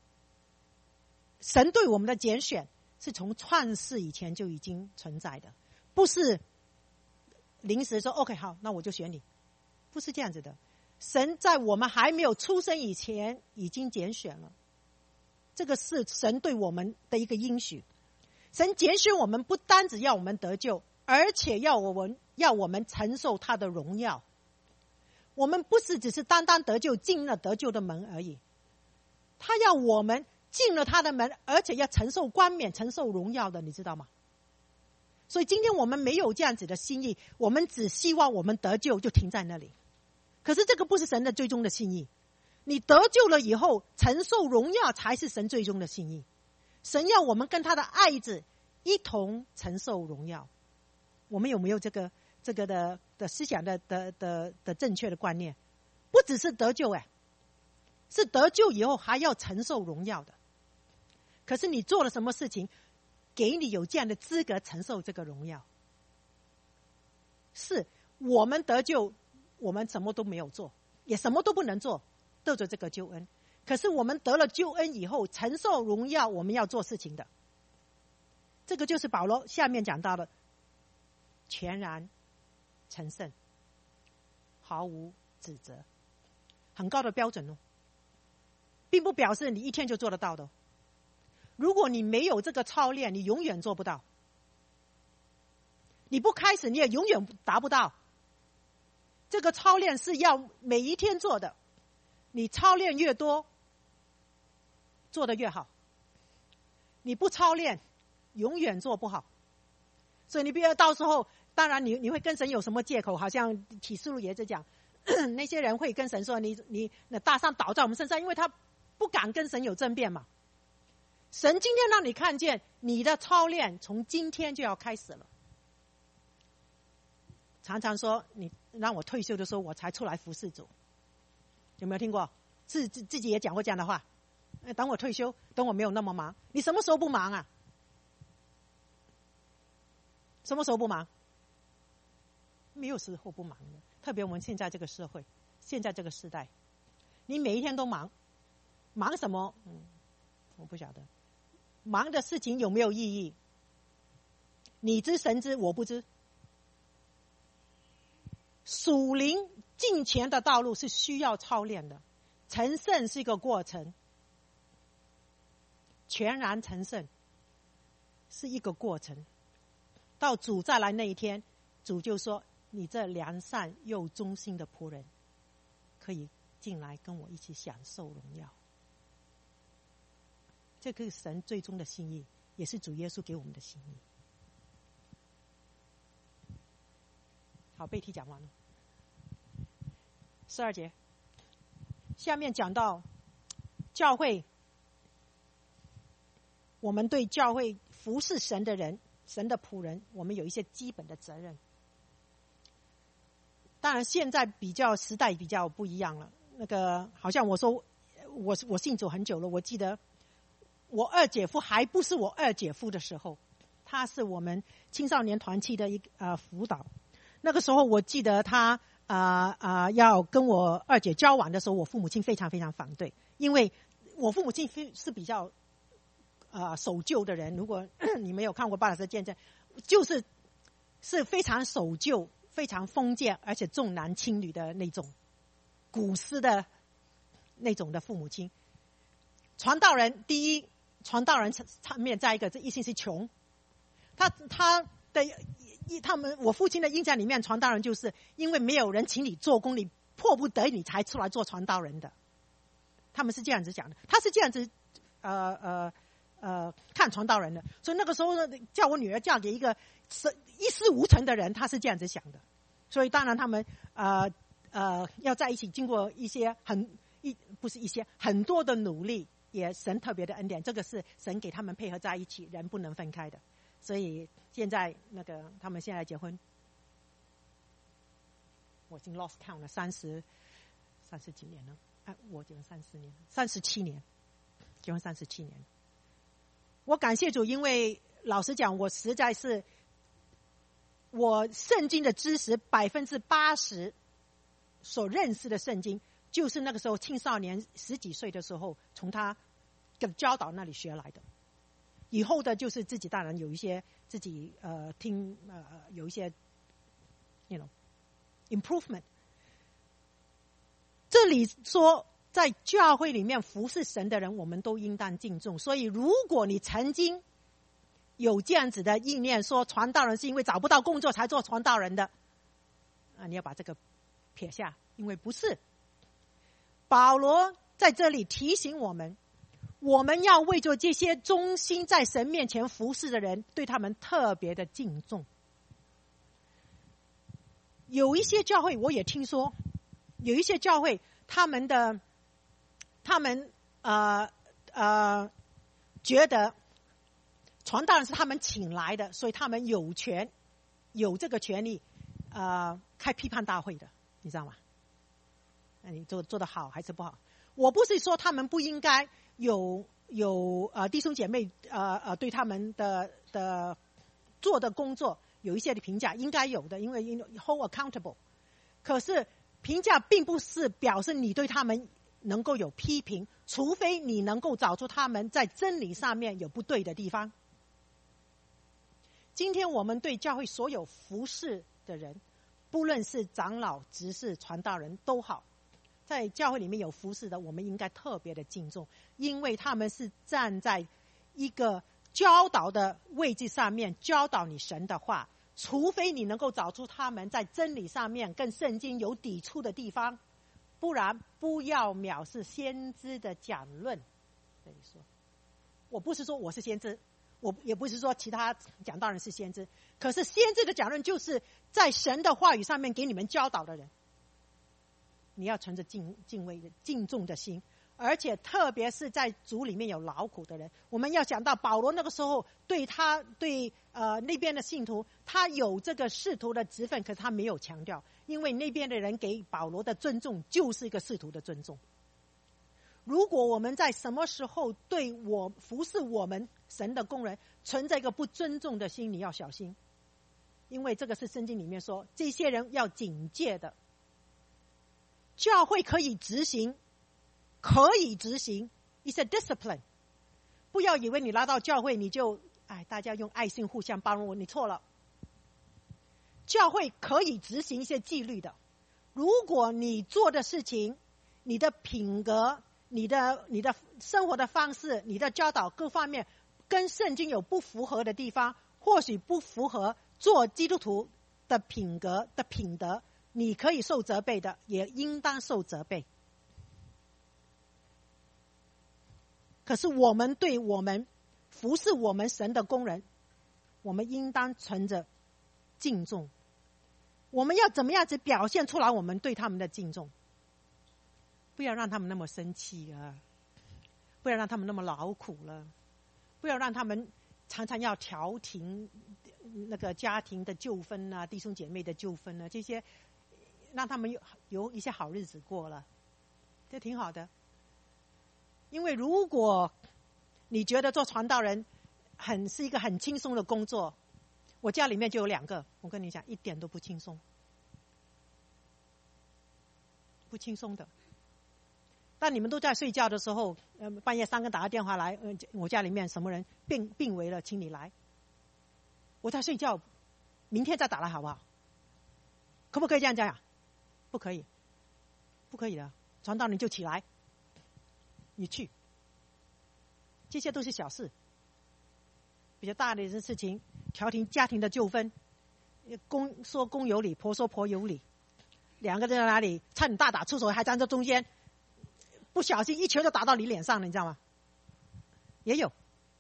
神对我们的拣选是从创世以前就已经存在的，不是临时说 OK 好，那我就选你，不是这样子的。神在我们还没有出生以前已经拣选了，这个是神对我们的一个应许。神拣选我们，不单只要我们得救，而且要我们要我们承受他的荣耀。我们不是只是单单得救，进了得救的门而已，他要我们进了他的门，而且要承受冠冕，承受荣耀的，你知道吗？所以今天我们没有这样子的心意，我们只希望我们得救就停在那里。可是这个不是神的最终的心意，你得救了以后承受荣耀才是神最终的心意。神要我们跟他的爱子一同承受荣耀。我们有没有这个这个的的思想的的的的正确的观念？不只是得救，哎，是得救以后还要承受荣耀的。可是你做了什么事情给你有这样的资格承受这个荣耀？是我们得救，我们什么都没有做，也什么都不能做，得着这个救恩。可是我们得了救恩以后承受荣耀，我们要做事情的。这个就是保罗下面讲到的全然成圣，毫无指责，很高的标准哦，并不表示你一天就做得到的哦。如果你没有这个操练，你永远做不到。你不开始，你也永远达不到。这个操练是要每一天做的，你操练越多，做得越好。你不操练，永远做不好。所以你不要到时候，当然你你会跟神有什么借口？好像启示录也在讲，那些人会跟神说：“你你那大山倒在我们身上，因为他不敢跟神有争辩嘛。”神今天让你看见，你的操练从今天就要开始了。常常说你让我退休的时候，我才出来服侍主，有没有听过？自自自己也讲过这样的话。等我退休，等我没有那么忙，你什么时候不忙啊？什么时候不忙？没有时候不忙的，特别我们现在这个社会，现在这个时代，你每一天都忙，忙什么？嗯，我不晓得。忙的事情有没有意义？你知神知，我不知。属灵敬虔的道路是需要操练的，成圣是一个过程，全然成圣是一个过程。到主再来那一天，主就说：“你这良善又忠心的仆人，可以进来跟我一起享受荣耀。”这个是神最终的心意，也是主耶稣给我们的心意。好，背题讲完了。十二节，下面讲到教会，我们对教会服侍神的人，神的仆人，我们有一些基本的责任。当然现在比较时代比较不一样了，那个好像我说我我信主很久了，我记得我二姐夫还不是我二姐夫的时候，他是我们青少年团契的一个呃辅导。那个时候我记得他啊啊、呃呃、要跟我二姐交往的时候，我父母亲非常非常反对，因为我父母亲是比较呃守旧的人。如果你没有看过《巴勒斯见证》，就是是非常守旧、非常封建，而且重男轻女的那种古斯的那种的父母亲。传道人第一，传道人场面再一个，这一定是穷。他他的他们我父亲的印象里面，传道人就是因为没有人请你做工，你迫不得已才出来做传道人的。他们是这样子讲的，他是这样子呃呃呃看传道人的。所以那个时候叫我女儿嫁给一个一事无成的人，他是这样子想的。所以当然他们呃呃要在一起，经过一些很一不是一些很多的努力，也神特别的恩典，这个是神给他们配合在一起，人不能分开的。所以现在那个他们现在结婚，我已经 lost count 了，三十三十几年了。啊，我结婚三十年，三十七年，结婚三十七年。我感谢主，因为老实讲，我实在是我圣经的知识百分之八十所认识的圣经，就是那个时候青少年十几岁的时候，从他的教导那里学来的。以后的就是自己当然有一些自己呃听呃有一些 you know improvement。这里说在教会里面服侍神的人，我们都应当敬重。所以如果你曾经有这样子的意念，说传道人是因为找不到工作才做传道人的，啊，你要把这个撇下，因为不是。保罗在这里提醒我们，我们要为着这些忠心在神面前服侍的人，对他们特别的敬重。有一些教会我也听说，有一些教会他们的他们呃呃觉得传道人是他们请来的，所以他们有权有这个权利呃开批判大会的，你知道吗？那你做做得好还是不好？我不是说他们不应该有有呃弟兄姐妹呃呃对他们的的做的工作有一些的评价，应该有的，因为 hold accountable。可是评价并不是表示你对他们能够有批评，除非你能够找出他们在真理上面有不对的地方。今天我们对教会所有服侍的人，不论是长老、执事、传道人都好，在教会里面有服侍的，我们应该特别的敬重，因为他们是站在一个教导的位置上面教导你神的话，除非你能够找出他们在真理上面跟圣经有抵触的地方，不然不要藐视先知的讲论。这里说，我不是说我是先知，我也不是说其他讲道人是先知，可是先知的讲论就是在神的话语上面给你们教导的人，你要存着敬敬畏的敬重的心，而且特别是在主里面有劳苦的人。我们要想到保罗那个时候对他对呃那边的信徒，他有这个使徒的职分，可是他没有强调，因为那边的人给保罗的尊重就是一个使徒的尊重。如果我们在什么时候对我服侍我们神的工人存着一个不尊重的心，你要小心，因为这个是圣经里面说这些人要警戒的。教会可以执行，可以执行 ，it's a discipline。不要以为你来到教会你就哎，大家用爱心互相包容我，你错了。教会可以执行一些纪律的，如果你做的事情、你的品格、你的你的生活的方式、你的教导各方面跟圣经有不符合的地方，或许不符合做基督徒的品格的品德，你可以受责备的，也应当受责备。可是我们对我们服侍我们神的工人，我们应当存着敬重。我们要怎么样子表现出来我们对他们的敬重？不要让他们那么生气啊，不要让他们那么劳苦了，不要让他们常常要调停那个家庭的纠纷啊，弟兄姐妹的纠纷啊，这些让他们有有一些好日子过了，这挺好的。因为如果你觉得做传道人很是一个很轻松的工作，我家里面就有两个，我跟你讲，一点都不轻松，不轻松的。当你们都在睡觉的时候，呃，半夜三更打个电话来，呃，我家里面什么人病病危了，请你来。我在睡觉，明天再打来好不好？可不可以这样讲呀？不可以，不可以的。传道人就起来，你去。这些都是小事。比较大的事情，调停家庭的纠纷，公说公有理，婆说婆有理，两个人在哪里差点大打出手，还站在中间，不小心一球就打到你脸上了，你知道吗？也有。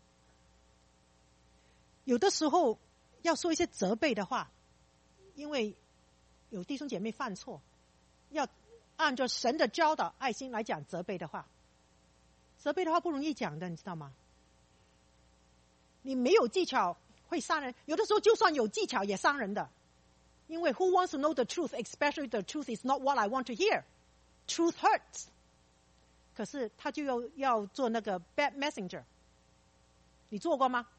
有的时候要说一些责备的话，因为有弟兄姐妹犯错，要按照神的教导爱心来讲责备的话。责备的话不容易讲的，你知道吗？你没有技巧会伤人，有的时候就算有技巧也伤人的。因为 who wants to know the truth, especially the truth is not what I want to hear. Truth hurts. 可是他就要要做那个 bad messenger。你做过吗？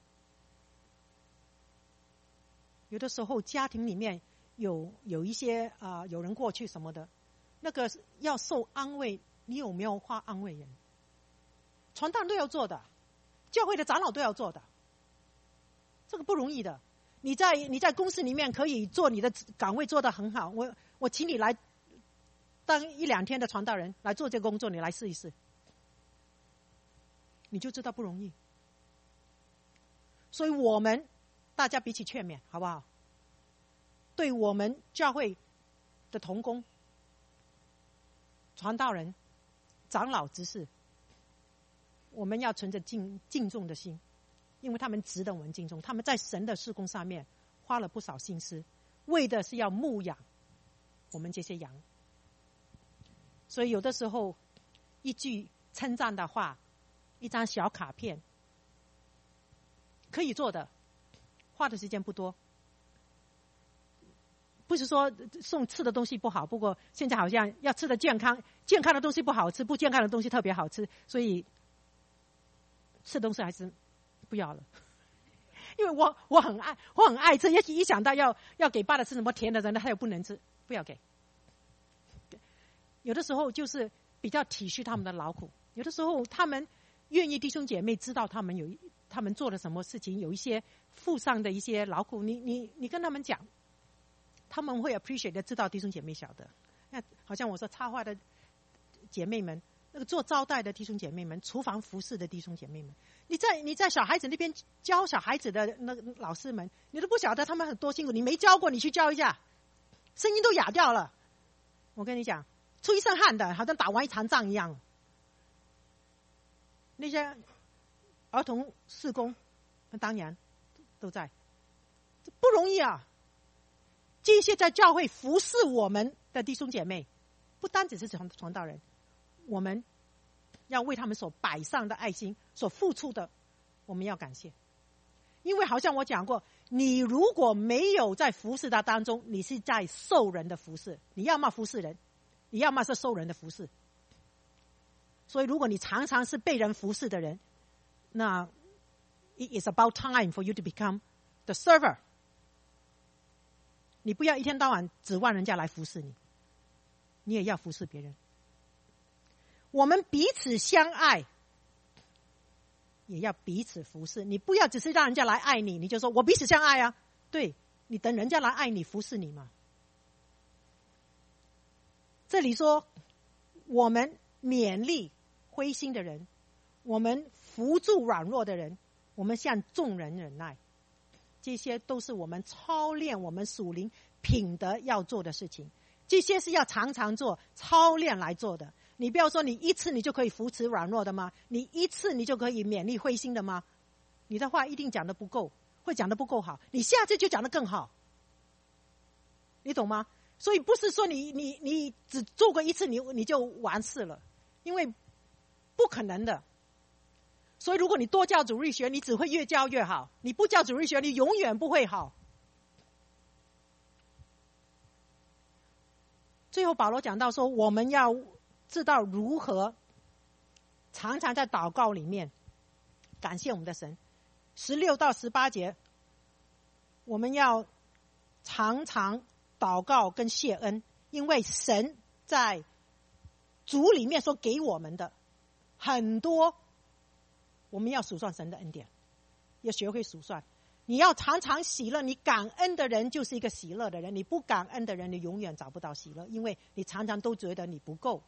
有的时候家庭里面有有一些啊、呃、有人过去什么的，那个要受安慰，你有没有话安慰人？传道人都要做的，教会的长老都要做的，这个不容易的。你在你在公司里面可以做你的岗位做得很好，我我请你来当一两天的传道人来做这个工作，你来试一试，你就知道不容易。所以我们大家彼此劝勉，好不好？对我们教会的同工、传道人、长老执事，我们要存着敬敬重的心，因为他们值得我们敬重。他们在神的事工上面花了不少心思，为的是要牧养我们这些羊。所以有的时候一句称赞的话，一张小卡片可以做的，花的时间不多。不是说送吃的东西不好，不过现在好像要吃的健康，健康的东西不好吃，不健康的东西特别好吃，所以吃东西还是不要了。因为我我很爱我很爱吃，也许一想到要要给爸的吃什么甜的，人他又不能吃，不要给。有的时候就是比较体恤他们的劳苦，有的时候他们愿意弟兄姐妹知道他们有他们做了什么事情，有一些付上的一些劳苦，你你你跟他们讲，他们会 appreciate 的，知道弟兄姐妹晓得。那好像我说插花的姐妹们，那个做招待的弟兄姐妹们，厨房服侍的弟兄姐妹们，你在你在小孩子那边教小孩子的那个老师们，你都不晓得他们很多辛苦，你没教过，你去教一下，声音都哑掉了。我跟你讲，出一身汗的，好像打完一场仗一样。那些儿童事工，当然都在，这不容易啊。这些在教会服侍我们的弟兄姐妹，不单只是传传道人，我们要为他们所摆上的爱心，所付出的，我们要感谢。因为好像我讲过，你如果没有在服侍他当中，你是在受人的服侍，你要么服侍人，你要么是受人的服侍。所以如果你常常是被人服侍的人，那 it is about time for you to become the server。你不要一天到晚指望人家来服侍你，你也要服侍别人。我们彼此相爱，也要彼此服侍。你不要只是让人家来爱你，你就说我彼此相爱啊。对，你等人家来爱你服侍你嘛。这里说我们勉励灰心的人，我们扶助软弱的人， 我们向众人忍耐，这些都是我们操练我们属灵品德要做的事情，这些是要常常做操练来做的。你不要说你一次你就可以扶持软弱的吗？你一次你就可以勉励灰心的吗？你的话一定讲得不够，会讲得不够好，你下次就讲得更好，你懂吗？所以不是说你你你只做过一次你你就完事了，因为不可能的。所以如果你多教主日学，你只会越教越好，你不教主日学，你永远不会好。最后保罗讲到说，我们要知道如何常常在祷告里面感谢我们的神。十六到十八节，我们要常常祷告跟谢恩，因为神在主里面所给我们的很多，我们要数算神的恩典，要学会数算。你要常常喜乐，你感恩的人就是一个喜乐的人，你不感恩的人你永远找不到喜乐，因为你常常都觉得你不够。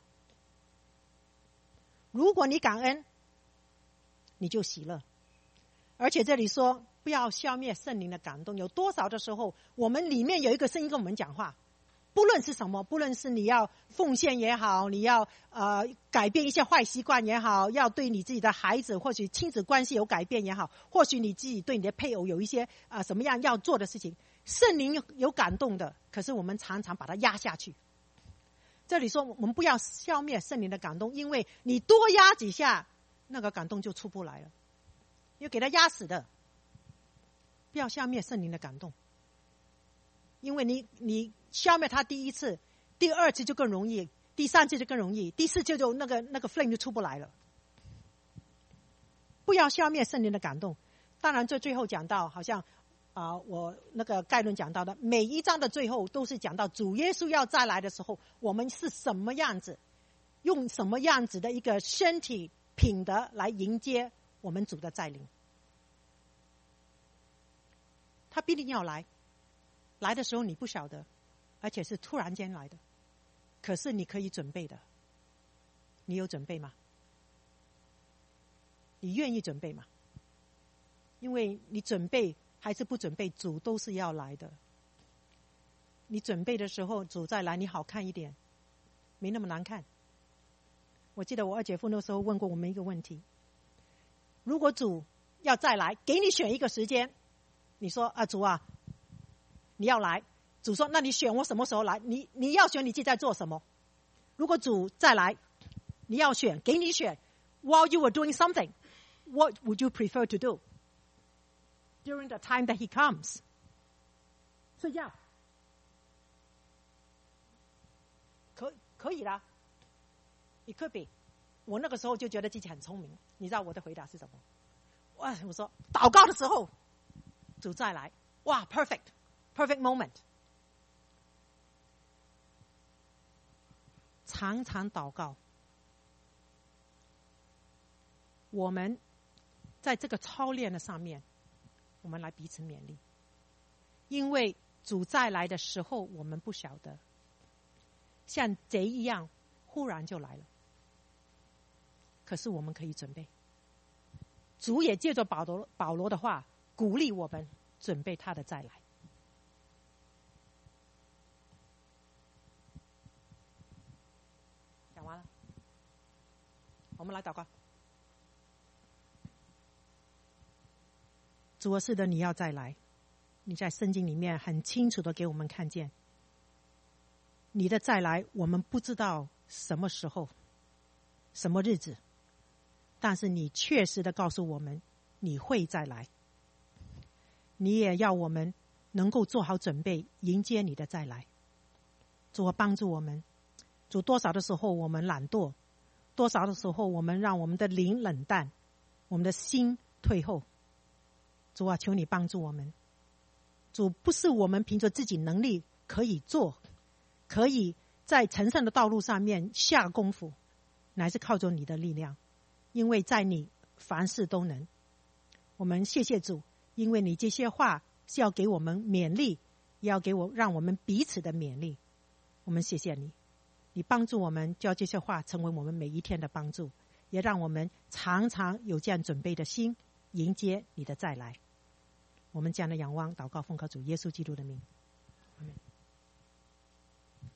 如果你感恩，你就喜乐。而且这里说不要消灭圣灵的感动，有多少的时候我们里面有一个声音跟我们讲话，不论是什么，不论是你要奉献也好，你要呃改变一些坏习惯也好，要对你自己的孩子或许亲子关系有改变也好，或许你自己对你的配偶有一些啊、呃、什么样要做的事情，圣灵有有感动的，可是我们常常把它压下去。这里说我们不要消灭圣灵的感动，因为你多压几下，那个感动就出不来了，因为给它压死的。不要消灭圣灵的感动，因为你你消灭它第一次，第二次就更容易，第三次就更容易，第四次就那个那个 flame 就出不来了。不要消灭圣灵的感动。当然这最后讲到好像啊、呃，我那个概论讲到的每一章的最后都是讲到主耶稣要再来的时候，我们是什么样子，用什么样子的一个身体品德来迎接我们主的再临。他必定要来，来的时候你不晓得，而且是突然间来的，可是你可以准备的。你有准备吗？你愿意准备吗？因为你准备还是不准备，主都是要来的。你准备的时候主再来，你好看一点，没那么难看。我记得我二姐夫那时候问过我们一个问题，如果主要再来，给你选一个时间，你说啊主啊你要来，主说那你选我什么时候来，你你要选你自己在做什么。如果主再来你要选，给你选 while you were doing something, what would you prefer to do during the time that he comes? 睡觉可可以啦， It could be。 我那个时候就觉得自己很聪明，你知道我的回答是什么？哇，我说祷告的时候主再来，哇 perfect perfect moment。 常常祷告，我们在这个操练的上面，我们来彼此勉励，因为主再来的时候我们不晓得，像贼一样忽然就来了，可是我们可以准备。主也借着保罗保罗的话鼓励我们准备他的再来。讲完了，我们来祷告。主啊，是的，你要再来，你在圣经里面很清楚的给我们看见你的再来，我们不知道什么时候什么日子，但是你确实的告诉我们你会再来，你也要我们能够做好准备迎接你的再来。主啊，帮助我们。主，多少的时候我们懒惰，多少的时候我们让我们的灵冷淡，我们的心退后。主啊，求你帮助我们。主，不是我们凭着自己能力可以做，可以在成圣的道路上面下功夫，乃是靠着你的力量，因为在你凡事都能。我们谢谢主，因为你这些话是要给我们勉励，也要给我让我们彼此的勉励。我们谢谢你，你帮助我们，叫这些话成为我们每一天的帮助，也让我们常常有这样准备的心， 迎接你的再来。我们这样的仰望祷告，奉靠主耶稣基督的名，阿们。